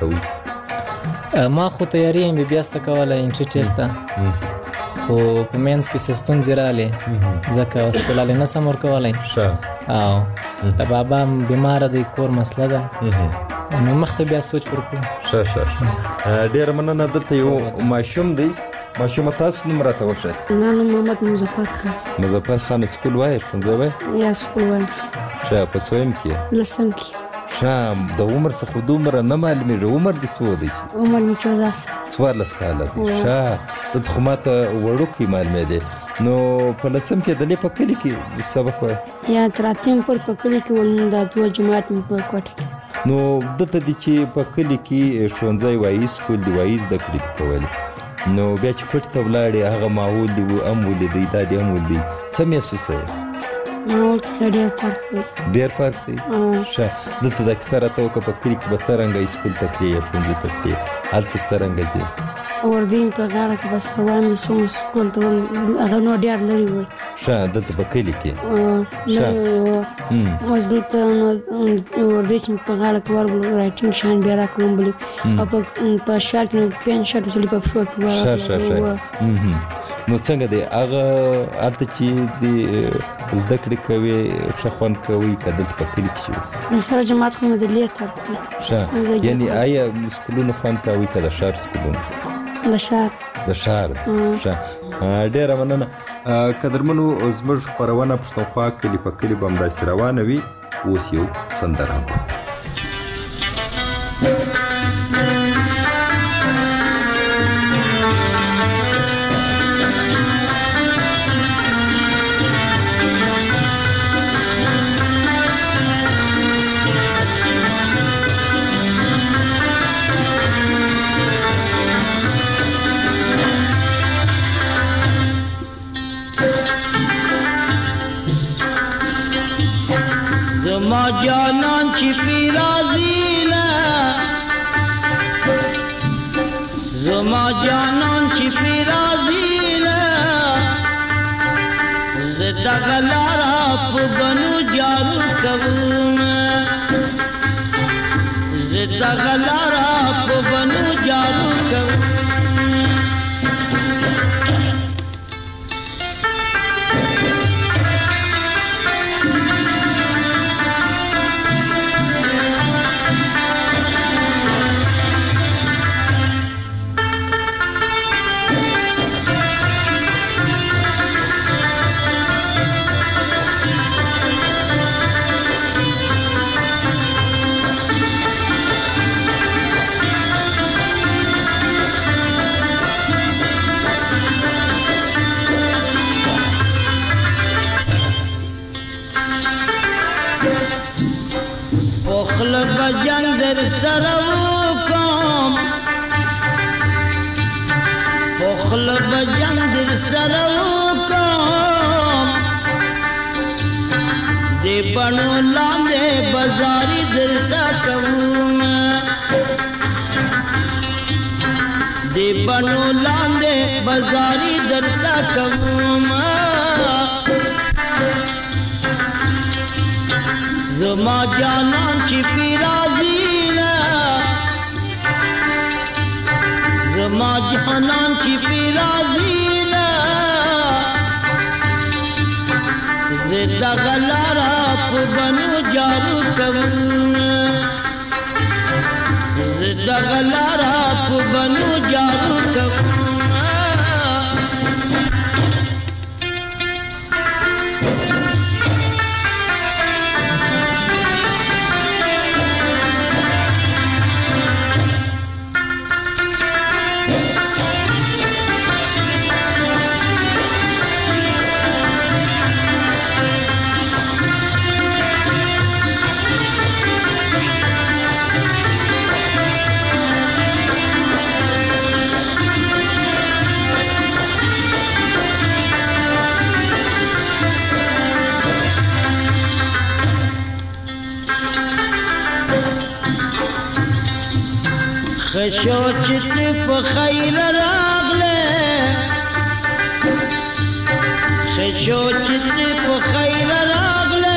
کوئ ما خو تیاري ایم بي بي اس ته کوله انټري ټیسټ ته خو په مینس کې څه ستونزې رالې ځکه هسپتال یې نسم ورکولی ښه او د بابا هم بیماره دی کور مسله ده نو مخته بیا سوچ پر کړو ښه ښه ښه ډېره مننه دلته یو ماشوم دی ماشومه تاسو نوم راته وښایاست ما نوم محمد مظفر خان مظفر خان سکول وایې ښوونځی وایې یا سکول وایم ښه په څویم کې لسم کې ښه د عمر څخه دومره نه معلومېږي عمر دې څو دی عمر مې چودہ سال څوارلس کاله دی ښه دلته خو ما ته وړوکی معلومېدی نو په لسم کې دلې په کلي کې سبق وایې یا تر اتم پورې په کلي کې ول دا دوه جماعت مې په کوټه کې نو دلته دي چې په کلي کې ښوونځی وایي سکول دی وایي زده کړې دي کولې نو بیا چې کوټې ته ولاړې هغه ماحول دې هم ولیدی دا دې هم ولیدی څه محسوسه یې ماحول کې ډېر فرق دی ډېر فرق دی ښه دلته د کیسه راته وکړه په کلي کې به څرنګه سکول ته تلې یا ښوونځي ته تلې هلته څرنګه ځې وردین په غاړه کې بس روان وي څومره سکول ته هغه نو ډېر لرې وای ښه دلته په کلي کې ښه اوس دلته نو وردی چې په غاړه کې ورغلو رایټینګ شان بیا راکړم بلې او په ښار کې نو پین شرټ وسلې په پښو کې ښه ښه ښه نو څنګه دی هغه هلته چې د زده کړې کوې ښه خوند کوي که دلته په کلي کې چې سره جماعت خو مې د لیه تر کوي ښه یعنې آیا سکولونه خوند کوي که د ښار سکولونه د ښار د ښار ښه ډېره مننه قدرمنو زموږ خپرونه پښتونخوا کلي په کلي به همداسې روانه وي اوس یو سندره زما جانان چی پی رازی لا زما جانان چی پی رازی لا زدا غلارا پو بنو جارو کبون زدا غلارا پو بنو جارو کبون بجنگ در سرو کام پخل بجنگ در سرو کام دی بنو لاندے بازاری در تکوم دی بنو لاندے بازاری در تکوم زما جانان چی پی رازی لا زما جانان چی پی رازی لا زدا غلارا پو بنو جارو کبون زدا غلارا پو بنو جارو کبون خشو چت په خیر راغله خشو چت په خیر راغله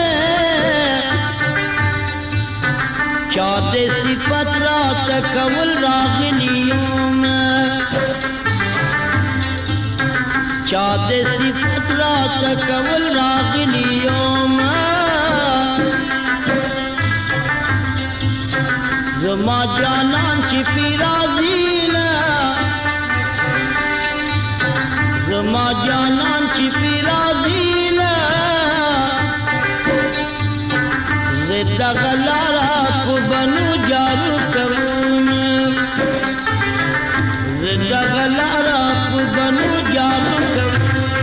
چاته صفت را تکول راغلیوم چاته صفت را تکول راغلیوم زما جانان چی پیرازینا زما جانان چی پیرازینا زد غلارا کو بنو جارو کرون زد غلارا کو بنو جارو کرون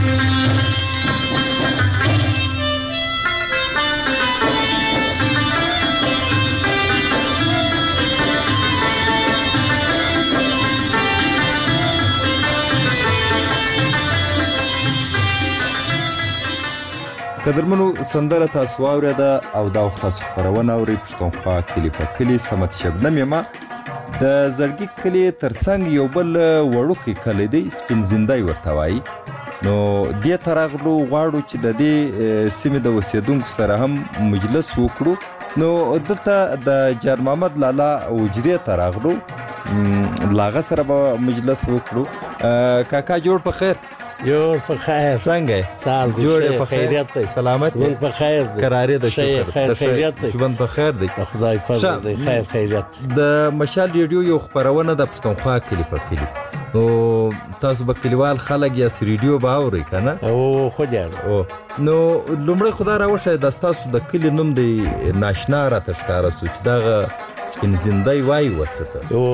قدرمنو سندره تاسو واورېده او دا وخت تاسو خپرونه اورئ پښتونخوا کلي په کلي صمد شبنم یم د زړګي کلي ترڅنګ یو بل وړوکی کلی دی سپین زندای ورته وایي نو دې ته راغلو غواړو چې د دې سیمې د اوسېدونکو سره هم مجلس وکړو نو دلته د جار محمد لالا وجرې ته راغلو له هغه سره به مجلس وکړو کاکا جوړ په خیر جوړ په خیر څنګه سال دی جوړ په خیریت دی سلامت دی په خیر دی قرارې د شکر خیر خیریت دی ژوند په خیر دی خدای فضل دی خیر خیریت د مشال ریډیو یو خبرونه د پښتونخوا کلی په کلی نو تاسو به کلیوال خلک یا ریډیو به اورئ کنه او خو دې او نو لومړی خدای راوښیه د تاسو د کلی نوم دی ناشنا راته ښکاره سو چې دغه سپین زندای وایي وڅه ته او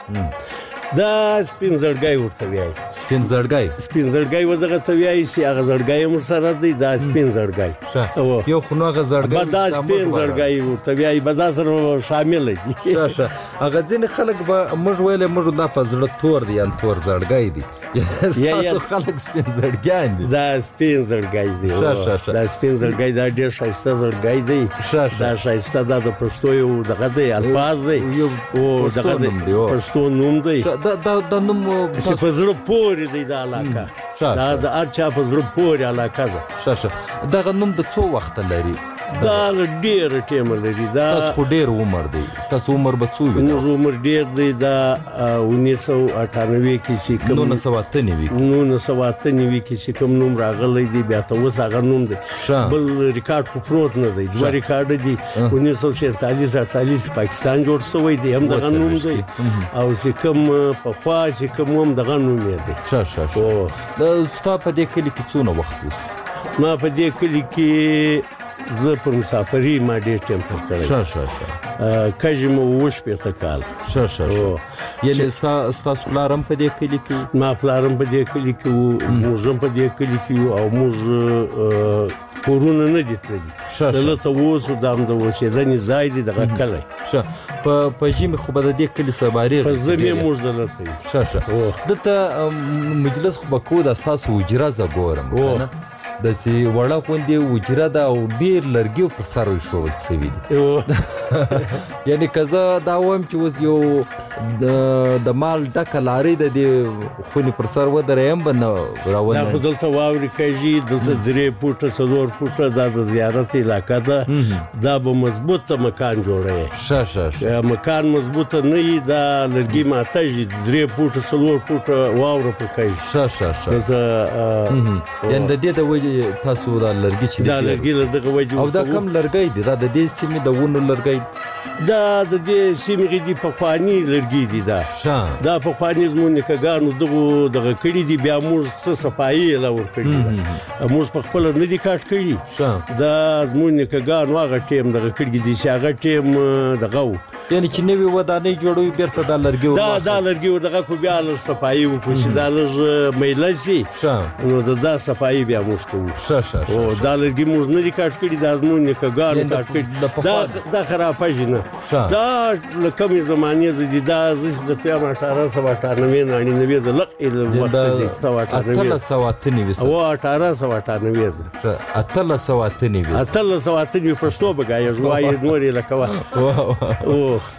دا سپین زړګی ورته وایي سپین زړګی سپین زړګی ودغه ته وایي چې هغه زړګی مو سره دی دا سپین زړګی یو خو نو هغه زړګی دا سپین زړګی ورته وایي به دا سره شامل دی ښه ښه هغه ځینې خلک به موږ ویلی موږ دا په زړه تور دی یا تور زړګی دی ستاسو خلک سپین زړګیان دي دا سپین زړګی دی دا سپین زړګی دا ډېر ښایسته زړګی دی دا ښایسته دا د پښتو یو دغه دی الفاظ دی او دغه دی پښتو نوم دی دا نوم چې په زړه پورې دی دا علاقه دا د هر چا په زړه پورې علاقه ده ښه ښه دغه نوم د څو وخته لري دا ډېره ټیمه لري دا ستاسو خو ډېر عمر دی ستاسو عمر به څو وي زموږ عمر ډېر دی دا اوونیس سوه اټانوي کې چې کوم نولس سوه اته نوي نولس سوه اته نوي کې چې کوم نوم راغلی دی بیا ته اوس هغه نوم دی بل ریکارډ خو پروت نه دی دوه ریکارډ دي اوونیس سوه سینتالیس اړتالیس پاکستان جوړ شوی دی هم دغه نوم دی او چې کوم پخوا چې کوم هم دغه نوم یې دی ښه ښه ستا په دې کلي کې څونه وخت اوس ما په دې کلي کې زه پر مسافري ما ډېر ټیم تېر کړی ښه ښه ښه کژې مو اووه شپېته کال ښه ښه ښه یعنې ستاسو پلار هم په دې کلي کې ما پلار هم په دې کلي کې وو موږ هم په دې کلي کې یو او موږ کورونه نه دي تللي دلته اوس دا هم د اوسېدنې ځای دی دغه کلی ښه په ژمي خو به د دې کلي سبارېږي په ژمي موږ دلته یو ښه ښه دلته مجلس خو به کوو دا ستاسو حجره زه ګورم که نه داسې وړه غوندې حجره ده او ډېر لرګي پر سر ایښودل شوي دي یعنې که زه دا وایم چې اوس یو د مال ډکه لارۍ د دې خونې پر سر ودرېیم به نه دا خو دلته واورې کېږي دلته درې فوټه څلور فوټه دا د زیارت علاقه ده دا به مضبوطه مکان جوړوي ښه ښه مکان مضبوطه نه وي دا لرګي ماتېږي درې فوټه څلور فوټه واوره پر کېږي ښه ښه ښه دلته یعنې د دې د وجې تاسو دا لرګي چې دا لرګي له دغه وجې او دا کم لرګی دی دا د دې سیمې د ونو لرګی دا د دې سیمې دي پخواني لرګي دي دا دا پخواني زموږ نیکهګانو دغو دغه کړي دي بیا موږ څه صفایي یې لا ورکړي ده موږ پخپله نه دي کاټ کړي دا زموږ نیکهګانو هغه ټیم دغه کړي دي چې هغه ټیم دغه و یعنې چې نوې ودانۍ جوړوي بیرته دا لرګي دا دا لرګي ور دغه خو بیا لږ صفایي وکړو چې دا لږ میله شي نو د دا صفایي بیا موږ کوو ښه ښه او دا لرګي موږ نه دي کاټ کړي دا زموږ نیکهګانو کاټ کړي دا خرابېږي نه دا له کمې زمانې زه دي دا زه چې درته وایم اټاره سوه اټانوي ناړینوي زه لږ وخت ځي اتلس سوه اته نوي او اټاره سوه اټانوي زه اتلس سوه اته نوي اتلس سوه اته نوي پښتو به ګایږ وایې نور یې لکه وه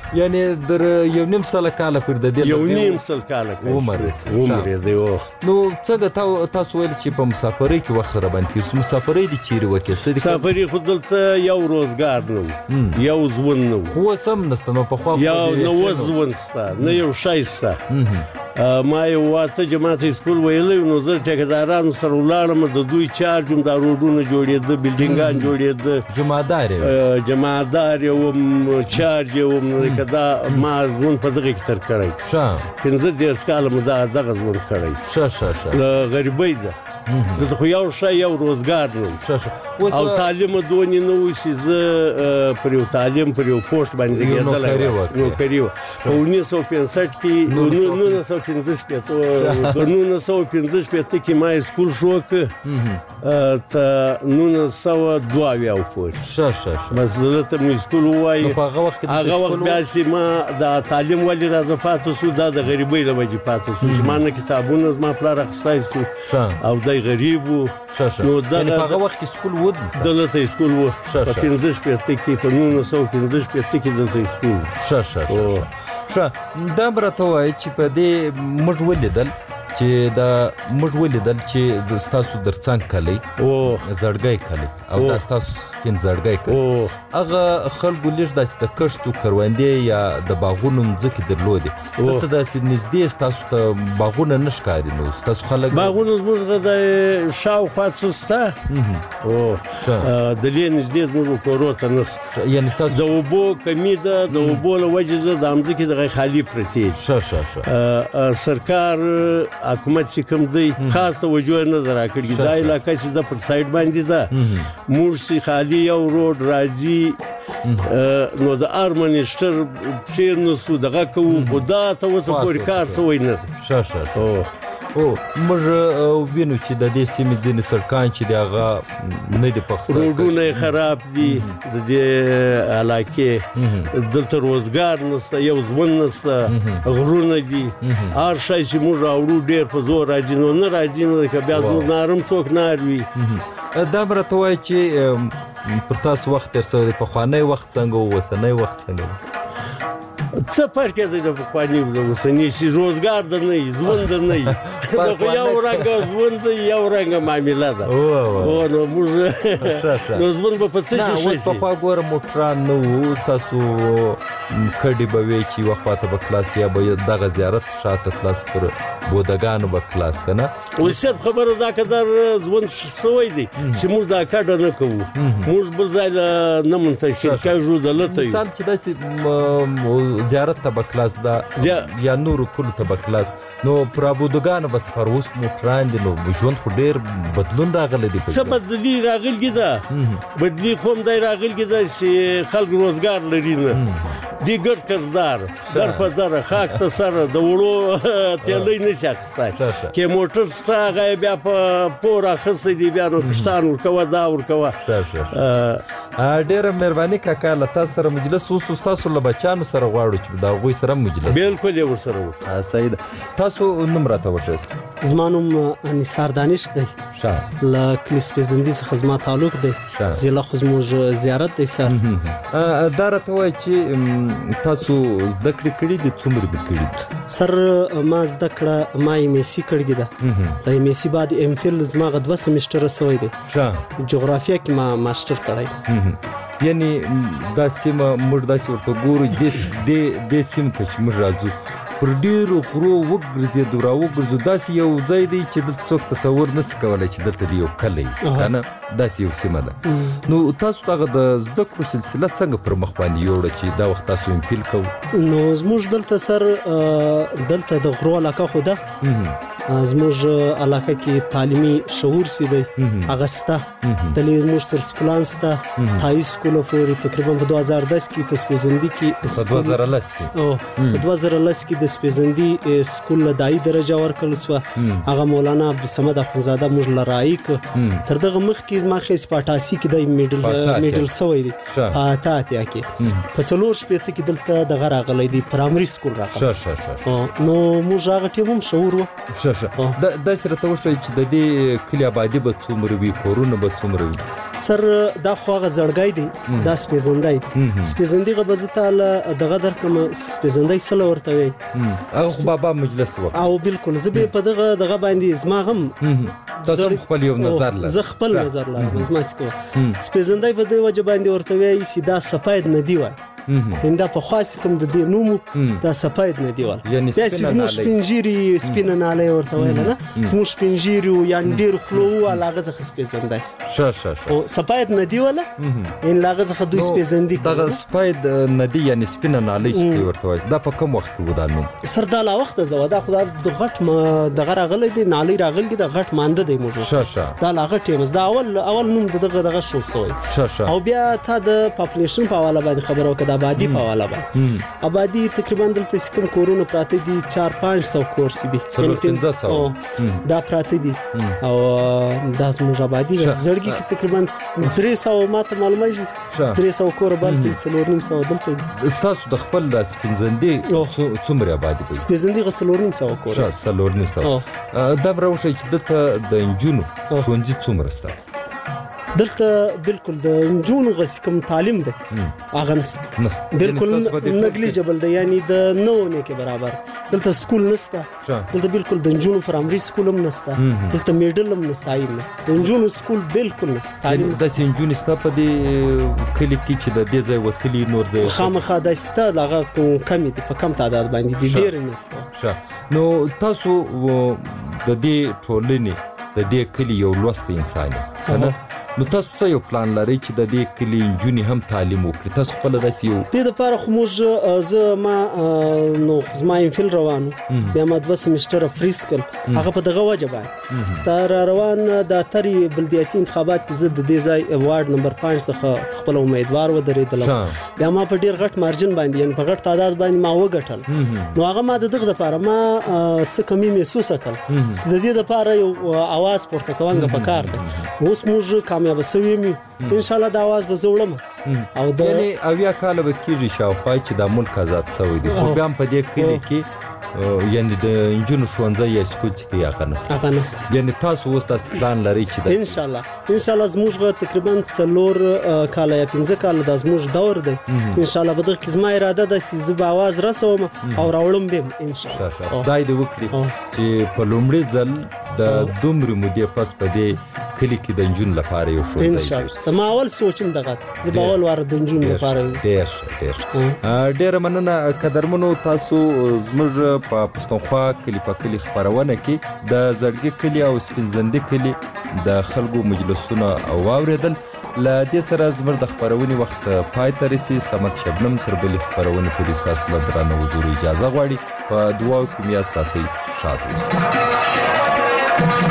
یعنی در یو نیم سل کاله پر د دې یو نیم سل کاله عمر عمر دی او نو څنګه تاسو ویل چې په مسافرۍ کې وخت را باندې تیر مسافرۍ دي چیرې وکړې څه دي مسافرۍ خو دلته یو روزګار نه یو ژوند نه خو سم نسته نو په خوا یو نو ژوند سته نه یو شی سته ما یو واته جماعت اسکول ویلی نو زه ټیکدارانو سره ولاړم د دوی چارج هم دا روډونه جوړېده بلډینګان جوړېده جمعدار جمعدار وم چارج وم که دا ما ژوند په دغه کې تر کړی ښه پنځه دېرش کاله مو دا دغه ژوند کړی ښه ښه ښه له غریبۍ ځه دلته خو یو شی یو روزګار نه او تعلیم دونې نه و چې زه پر یو تعلیم پر یو پوسټ باندې لګېدلی نوکري وه په اوولس سوه پنځه کې نولس سوه پنځه شپېته په نولس سوه پنځه شپېته کې ما سکول شروع کړ تر نولس سوه دوه اویا پورې بس دلته مو سکول ووایي هغه وخت بیا چې ما دا تعلیم ولې راځه پاتې شو دا د غریبۍ له وجې پاتې شو چې ما نه کتابونه زما پلار اخیستی شو او دی غریب و نو دغه هغه وخت کې سکول و دلته سکول و په پنځه شپېته کې په نولس سوه پنځه شپېته کې دلته سکول ښه ښه ښه ښه دا به راته ووایي چې په دې موږ ولیدل چې دا موږ ولیدل چې د ستاسو در څنګ کلی زړګی کلی او دا ستاسو سپین زړګی کلی هغه خلکو لږ داسې د کښتو کروندې یا د باغونو مځکې درلودې دلته داسې نږدې ستاسو ته باغونه نه ښکاري نو ستاسو خلک باغونه زموږ د شاوخوا څه شته د دې نږدې زموږ کورو ته نشته یعنې ستاسو د اوبو کمي ده د اوبو له وجې زه د مځکې دغه خالي پرتې ښه ښه ښه سرکار حکومت چې کوم دی خاص توجه نه ده راکړې دا علاقه چې د پر سایډ باندې ده موږ چې خالي یو روډ راځي نو د هر منیسټر پښې نسو دغه کوو خو دا ته اوسه پورې کار شوی نه دی ښه ښه ښه او موږ وینو چې د دې سیمې ځینې سړکان چې د هغه نه دي پخ روډونه یې خراب دي د دې علاقې دلته روزګار نشته یو ژوند نشته غرونه دي هر شی چې موږ راوړو ډېر په زور راځي نو نه راځي نو که بیا زموږ نه هم څوک نه اړوي دا به راته وایي چې پر تاسو وخت تېر شوی دی پخوانی وخت څنګه و اوسنی وخت څنګه څه فرق دی د پخواني او د اوسني چې روزګار در نه وي ژوند در نه وي دغه یو رنګه ژوند دی یو رنګه معامله ده هو نو موږ نو ژوند به په څه شي شي اوس پخوا ګوره موټران نه وو ستاسو کډې به وې چې یوه خواته به کلاس یا به دغه زیارت شاته تلاس پر بودګانو به کلاس که نه اوس صرف خبره دا که در ژوند شوی دی چې موږ دا کډه نه کوو موږ بل ځای نه منتقل کېږو دلته یو مثال چې داسې زیارت ته به کلاس دا یا نورو کلو ته به کلاس نو پر ابودګانو به سفر اوس موټران دي نو ژوند خو ډېر بدلون راغلی دی څه بدلي راغلي ده بدلي خو هم دی راغلي ده چې خلک روزګار لري نه دی ګډ قرضدار در په دره خاک ته سره د وړو تیلی نشي اخیستی که موټر سته هغه بیا په پور اخیستی دی بیا نو کشتان ورکوه دا ورکوه ډېره مهرباني کاکا له تاسو سره مجلس اوس ستاسو له بچیانو سره غواړو چې د هغوی سره مجلس بلکل یې ورسره وکړو صحیح ده تاسو نوم راته وښیاست زما نوم نثار دانش دی له کلي سپېڅندي څخه زما تعلق دی ضلع خو زموږ زیارت دی سر دا راته وایي چې تاسو زده کړې کړي دي څومره دې کړي دي سر ما زده کړه ما ایم ایس سی کړې ده د ایم ایس سی بعد ایم فیل زما غ دوه سمیسټره سوی دی جغرافیه کې ما ماسټر کړی دی یعنی دا سیمه موږ داسې ورته ګورو دې سیمې ته چې موږ راځو پر ډېرو غرو وګرځېدو را وګرځو داسې یو ځای دی چې دلته څوک تصور نسي کولی چې دلته د یو کلی که نه داسې یو سیمه ده نو تاسو دغه د زده کړو سلسله څنګه پر مخ باندې یوړه چې دا وخت تاسو امپیل کوو نو زموږ دلته سر دلته د غرو علاقه خو ده زموږ علاقه کې تعلیمي شعور سي دی هغه سته دلې زموږ سر سکولان سته تای سکول پورې تقریبا په دوه زره دس کې په سپېڅندي کې په دوه زره لس کې او په دوه زره لس کې د سپېڅندي سکول له دایي درجه ورکړل سوه هغه مولانا عبدالصمد اخندزاده موږ له رایي کړ تر دغه مخکې ما خیس په اټاسي کې دی میډل میډل سوی دی په اته اتیا کې په څلور شپېته کې دلته دغه راغلی دی پرایمري سکول راغلی ښه ښه ښه نو موږ هغه ټیم هم شعور وه ښه دا داسې راته وښایي چې د دې کلي آبادي به څومره وي کورونه به څومره وي سر دا خو هغه زړګی دی دا سپېزندی سپېزندی غو به زه تاله دغه درکم سپېزندی سله ورته وایي هغه خو بابا مجلس وکړ او بالکل زه به په دغه دغه باندې زما هم تاسو خپل یو نظر لرئ زه خپل نظر لرم زما څه کوم سپېزندی په دې وجه باندې ورته وایي چې دا سفید ندی وایي انده په خاص کوم د دې نوم دا سفید ندی وال یعنی سپینه سپینجيري سپینه ناله ورته ویل نه سمو سپینجيري یعنی ډیر خلو علاقه څخه سپېزندای ش ش ش او سفید ندی ولا ان لاغه څخه دوی سپېزندي دا سفید ندی یعنی سپینه ناله چې ورته وایي دا په کوم وخت کې ودانو سر دا لا وخت زو دا خدای د غټ د غرغله دي ناله راغلی د غټ مانده دی موجود ش ش دا لا غټ یمز دا اول اول نوم دغه دغه شو سوی ش ش او بیا تا د پاپولیشن په حواله باندې خبرو کده آبادی په حواله باندې آبادی تقریبا دلته کوم کورونه پراته دي چار پنځه سو کور سي دي پنځه سو دا پراته دي او دا زموږ آبادی زړګي کې تقریبا درې سو ماته معلومه شي درې سو کور بلته څلور نیم سو دلته دي تاسو د خپل د سپینزندي څومره آبادی دي سپینزندي څلور نیم سو کور څلور نیم سو دا راوښي چې دلته د انجونو ښوونځي څومره ستا دلته بالکل د جنونو غس کوم تعلیم ده اغه نست بالکل نګلیجبل ده یعنی د نو نه کې برابر دلته سکول نسته دلته بالکل د جنونو پرایمري سکول هم نسته دلته میډل هم نسته ایم نسته د جنونو سکول بالکل نسته تعلیم د سنجون نسته په دې کلی کې چې د دې ځای وتلی نور ځای خامخا د سته لغه کم دي په کم تعداد باندې دي ډیر نه ښه نو تاسو د دې ټولنې د دې کلی یو لوست انسان یې نو تاسو څه یو پلان لرئ چې د دې کلی نجونې هم تعلیم وکړي تاسو خپل داسې یو دې لپاره خو موږ زه ما نو زما انفیل روانو بیا ما دوه سمیسټر فریز کړ هغه په دغه وجه باندې تر روان د اتري بلدیاتي انتخابات کې زه د دې ځای وارډ نمبر پنځه څخه خپل امیدوار ودرېدلم بیا ما په ډیر غټ مارجن باندې یعنی په غټ تعداد باندې ما وګټل نو هغه ما د دغه لپاره ما څه کمی محسوس کړ د دې لپاره یو आवाज پورته کوونګ په کار دی اوس موږ کامیاب سویم ان شاء الله د आवाज به زوړم او د یعنی اویا کال به کېږي شاوخوا چې د ملک آزاد شوی دی خو بیا په دې کلی کې یعنی د انجونو ښوونځی یا سکول چې دی هغه نشته هغه نشته یعنی تاسو اوس داسې پلان لرئ چې ان شاء الله ان شاء الله زموږ تقریبا څلور کاله یا پنځه کاله د زموږ دور دی ان شاء الله به دغه زما اراده ده چې زه به आवाज رسوم او راوړم به ان شاء الله خدای دې وکړي چې په لومړي ځل د دومره مودې پس په دې کلی کې د انجون لپاره یو ښوونځی ان شاء الله ما اول سوچم دغه زه به اول وار د انجون لپاره ډیر ډیر ډیر مننه قدرمنو تاسو زموږ په پښتونخوا کلی په کلی خبرونه کې د زړګي کلی او سپینزندي کلی د خلکو مجلسونه او واوریدل ل دې سره زموږ د خبرونې وخت پای ته رسي سمت شبنم تر بلې خبرونه پولیس تاسو له درنه حضور اجازه غواړي په دعا او کومیات ساتي شاد اوسئ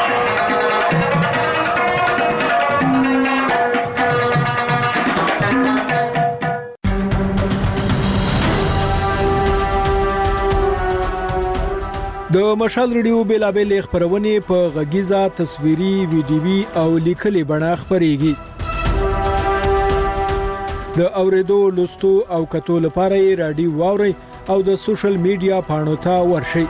د مشال ریډیو بیلابل خبرونه په غږیزه تصویري ویډیوي او لیکلي بڼه خبريږي د اوریدو لوستو او کتو لپاره رادیو واوري او د سوشل میډیا پاڼو ته ورشي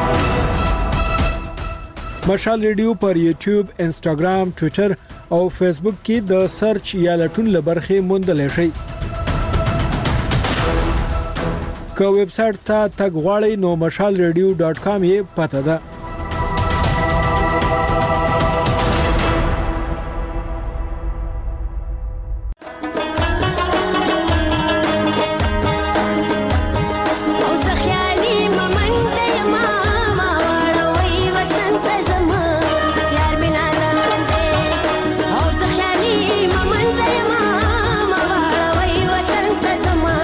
مشال ریډیو پر یوټیوب انسټاګرام ټوئیټر او فیسبوک کې د سرچ یا لټون لبرخه موندل شي که ویب سټ ته تګ غواړئ نو مشال ریډیو ډاټ کام یې پته ده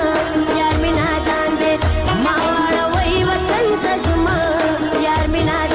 Yarmina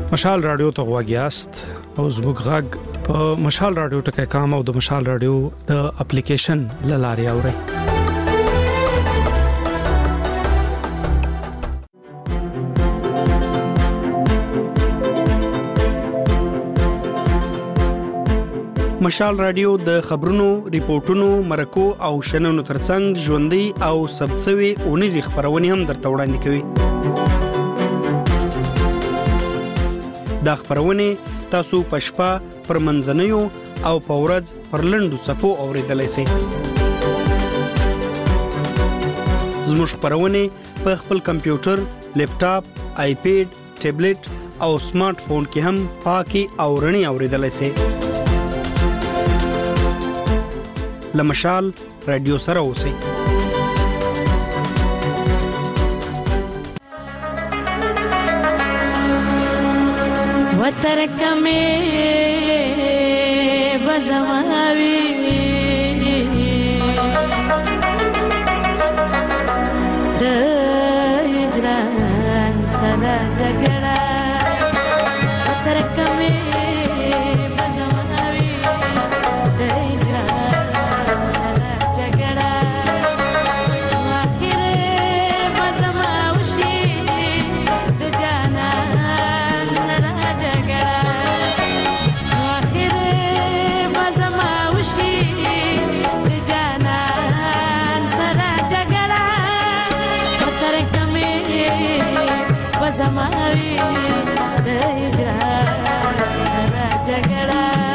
مشال رادیو ته غواګیاست او زموږ غږ په مشال رادیو ټکي کام او د مشال رادیو د اپلیکیشن لاري اوري. مشال رادیو د خبرونو، ریپورتونو، مرکو او شننو ترڅنګ ژوندۍ او سبڅوي اونیزي خبرونه هم درته وړاندې کوي. دا خبرونه تاسو په شپه پر منځنیو او په ورځ پر لنډو څپو اوریدلای شئ. زموږ خبرونه په خپل کمپیوټر، لیپټاپ، آیپیډ، ټابلیټ او سمارټ فون کې هم پاکي او رڼي اوریدلای شئ. لمشال رادیو سره اوسئ. وترکمه بزماوي د هجران سره جګړه وترکمه زماوي د هجران سره جګړه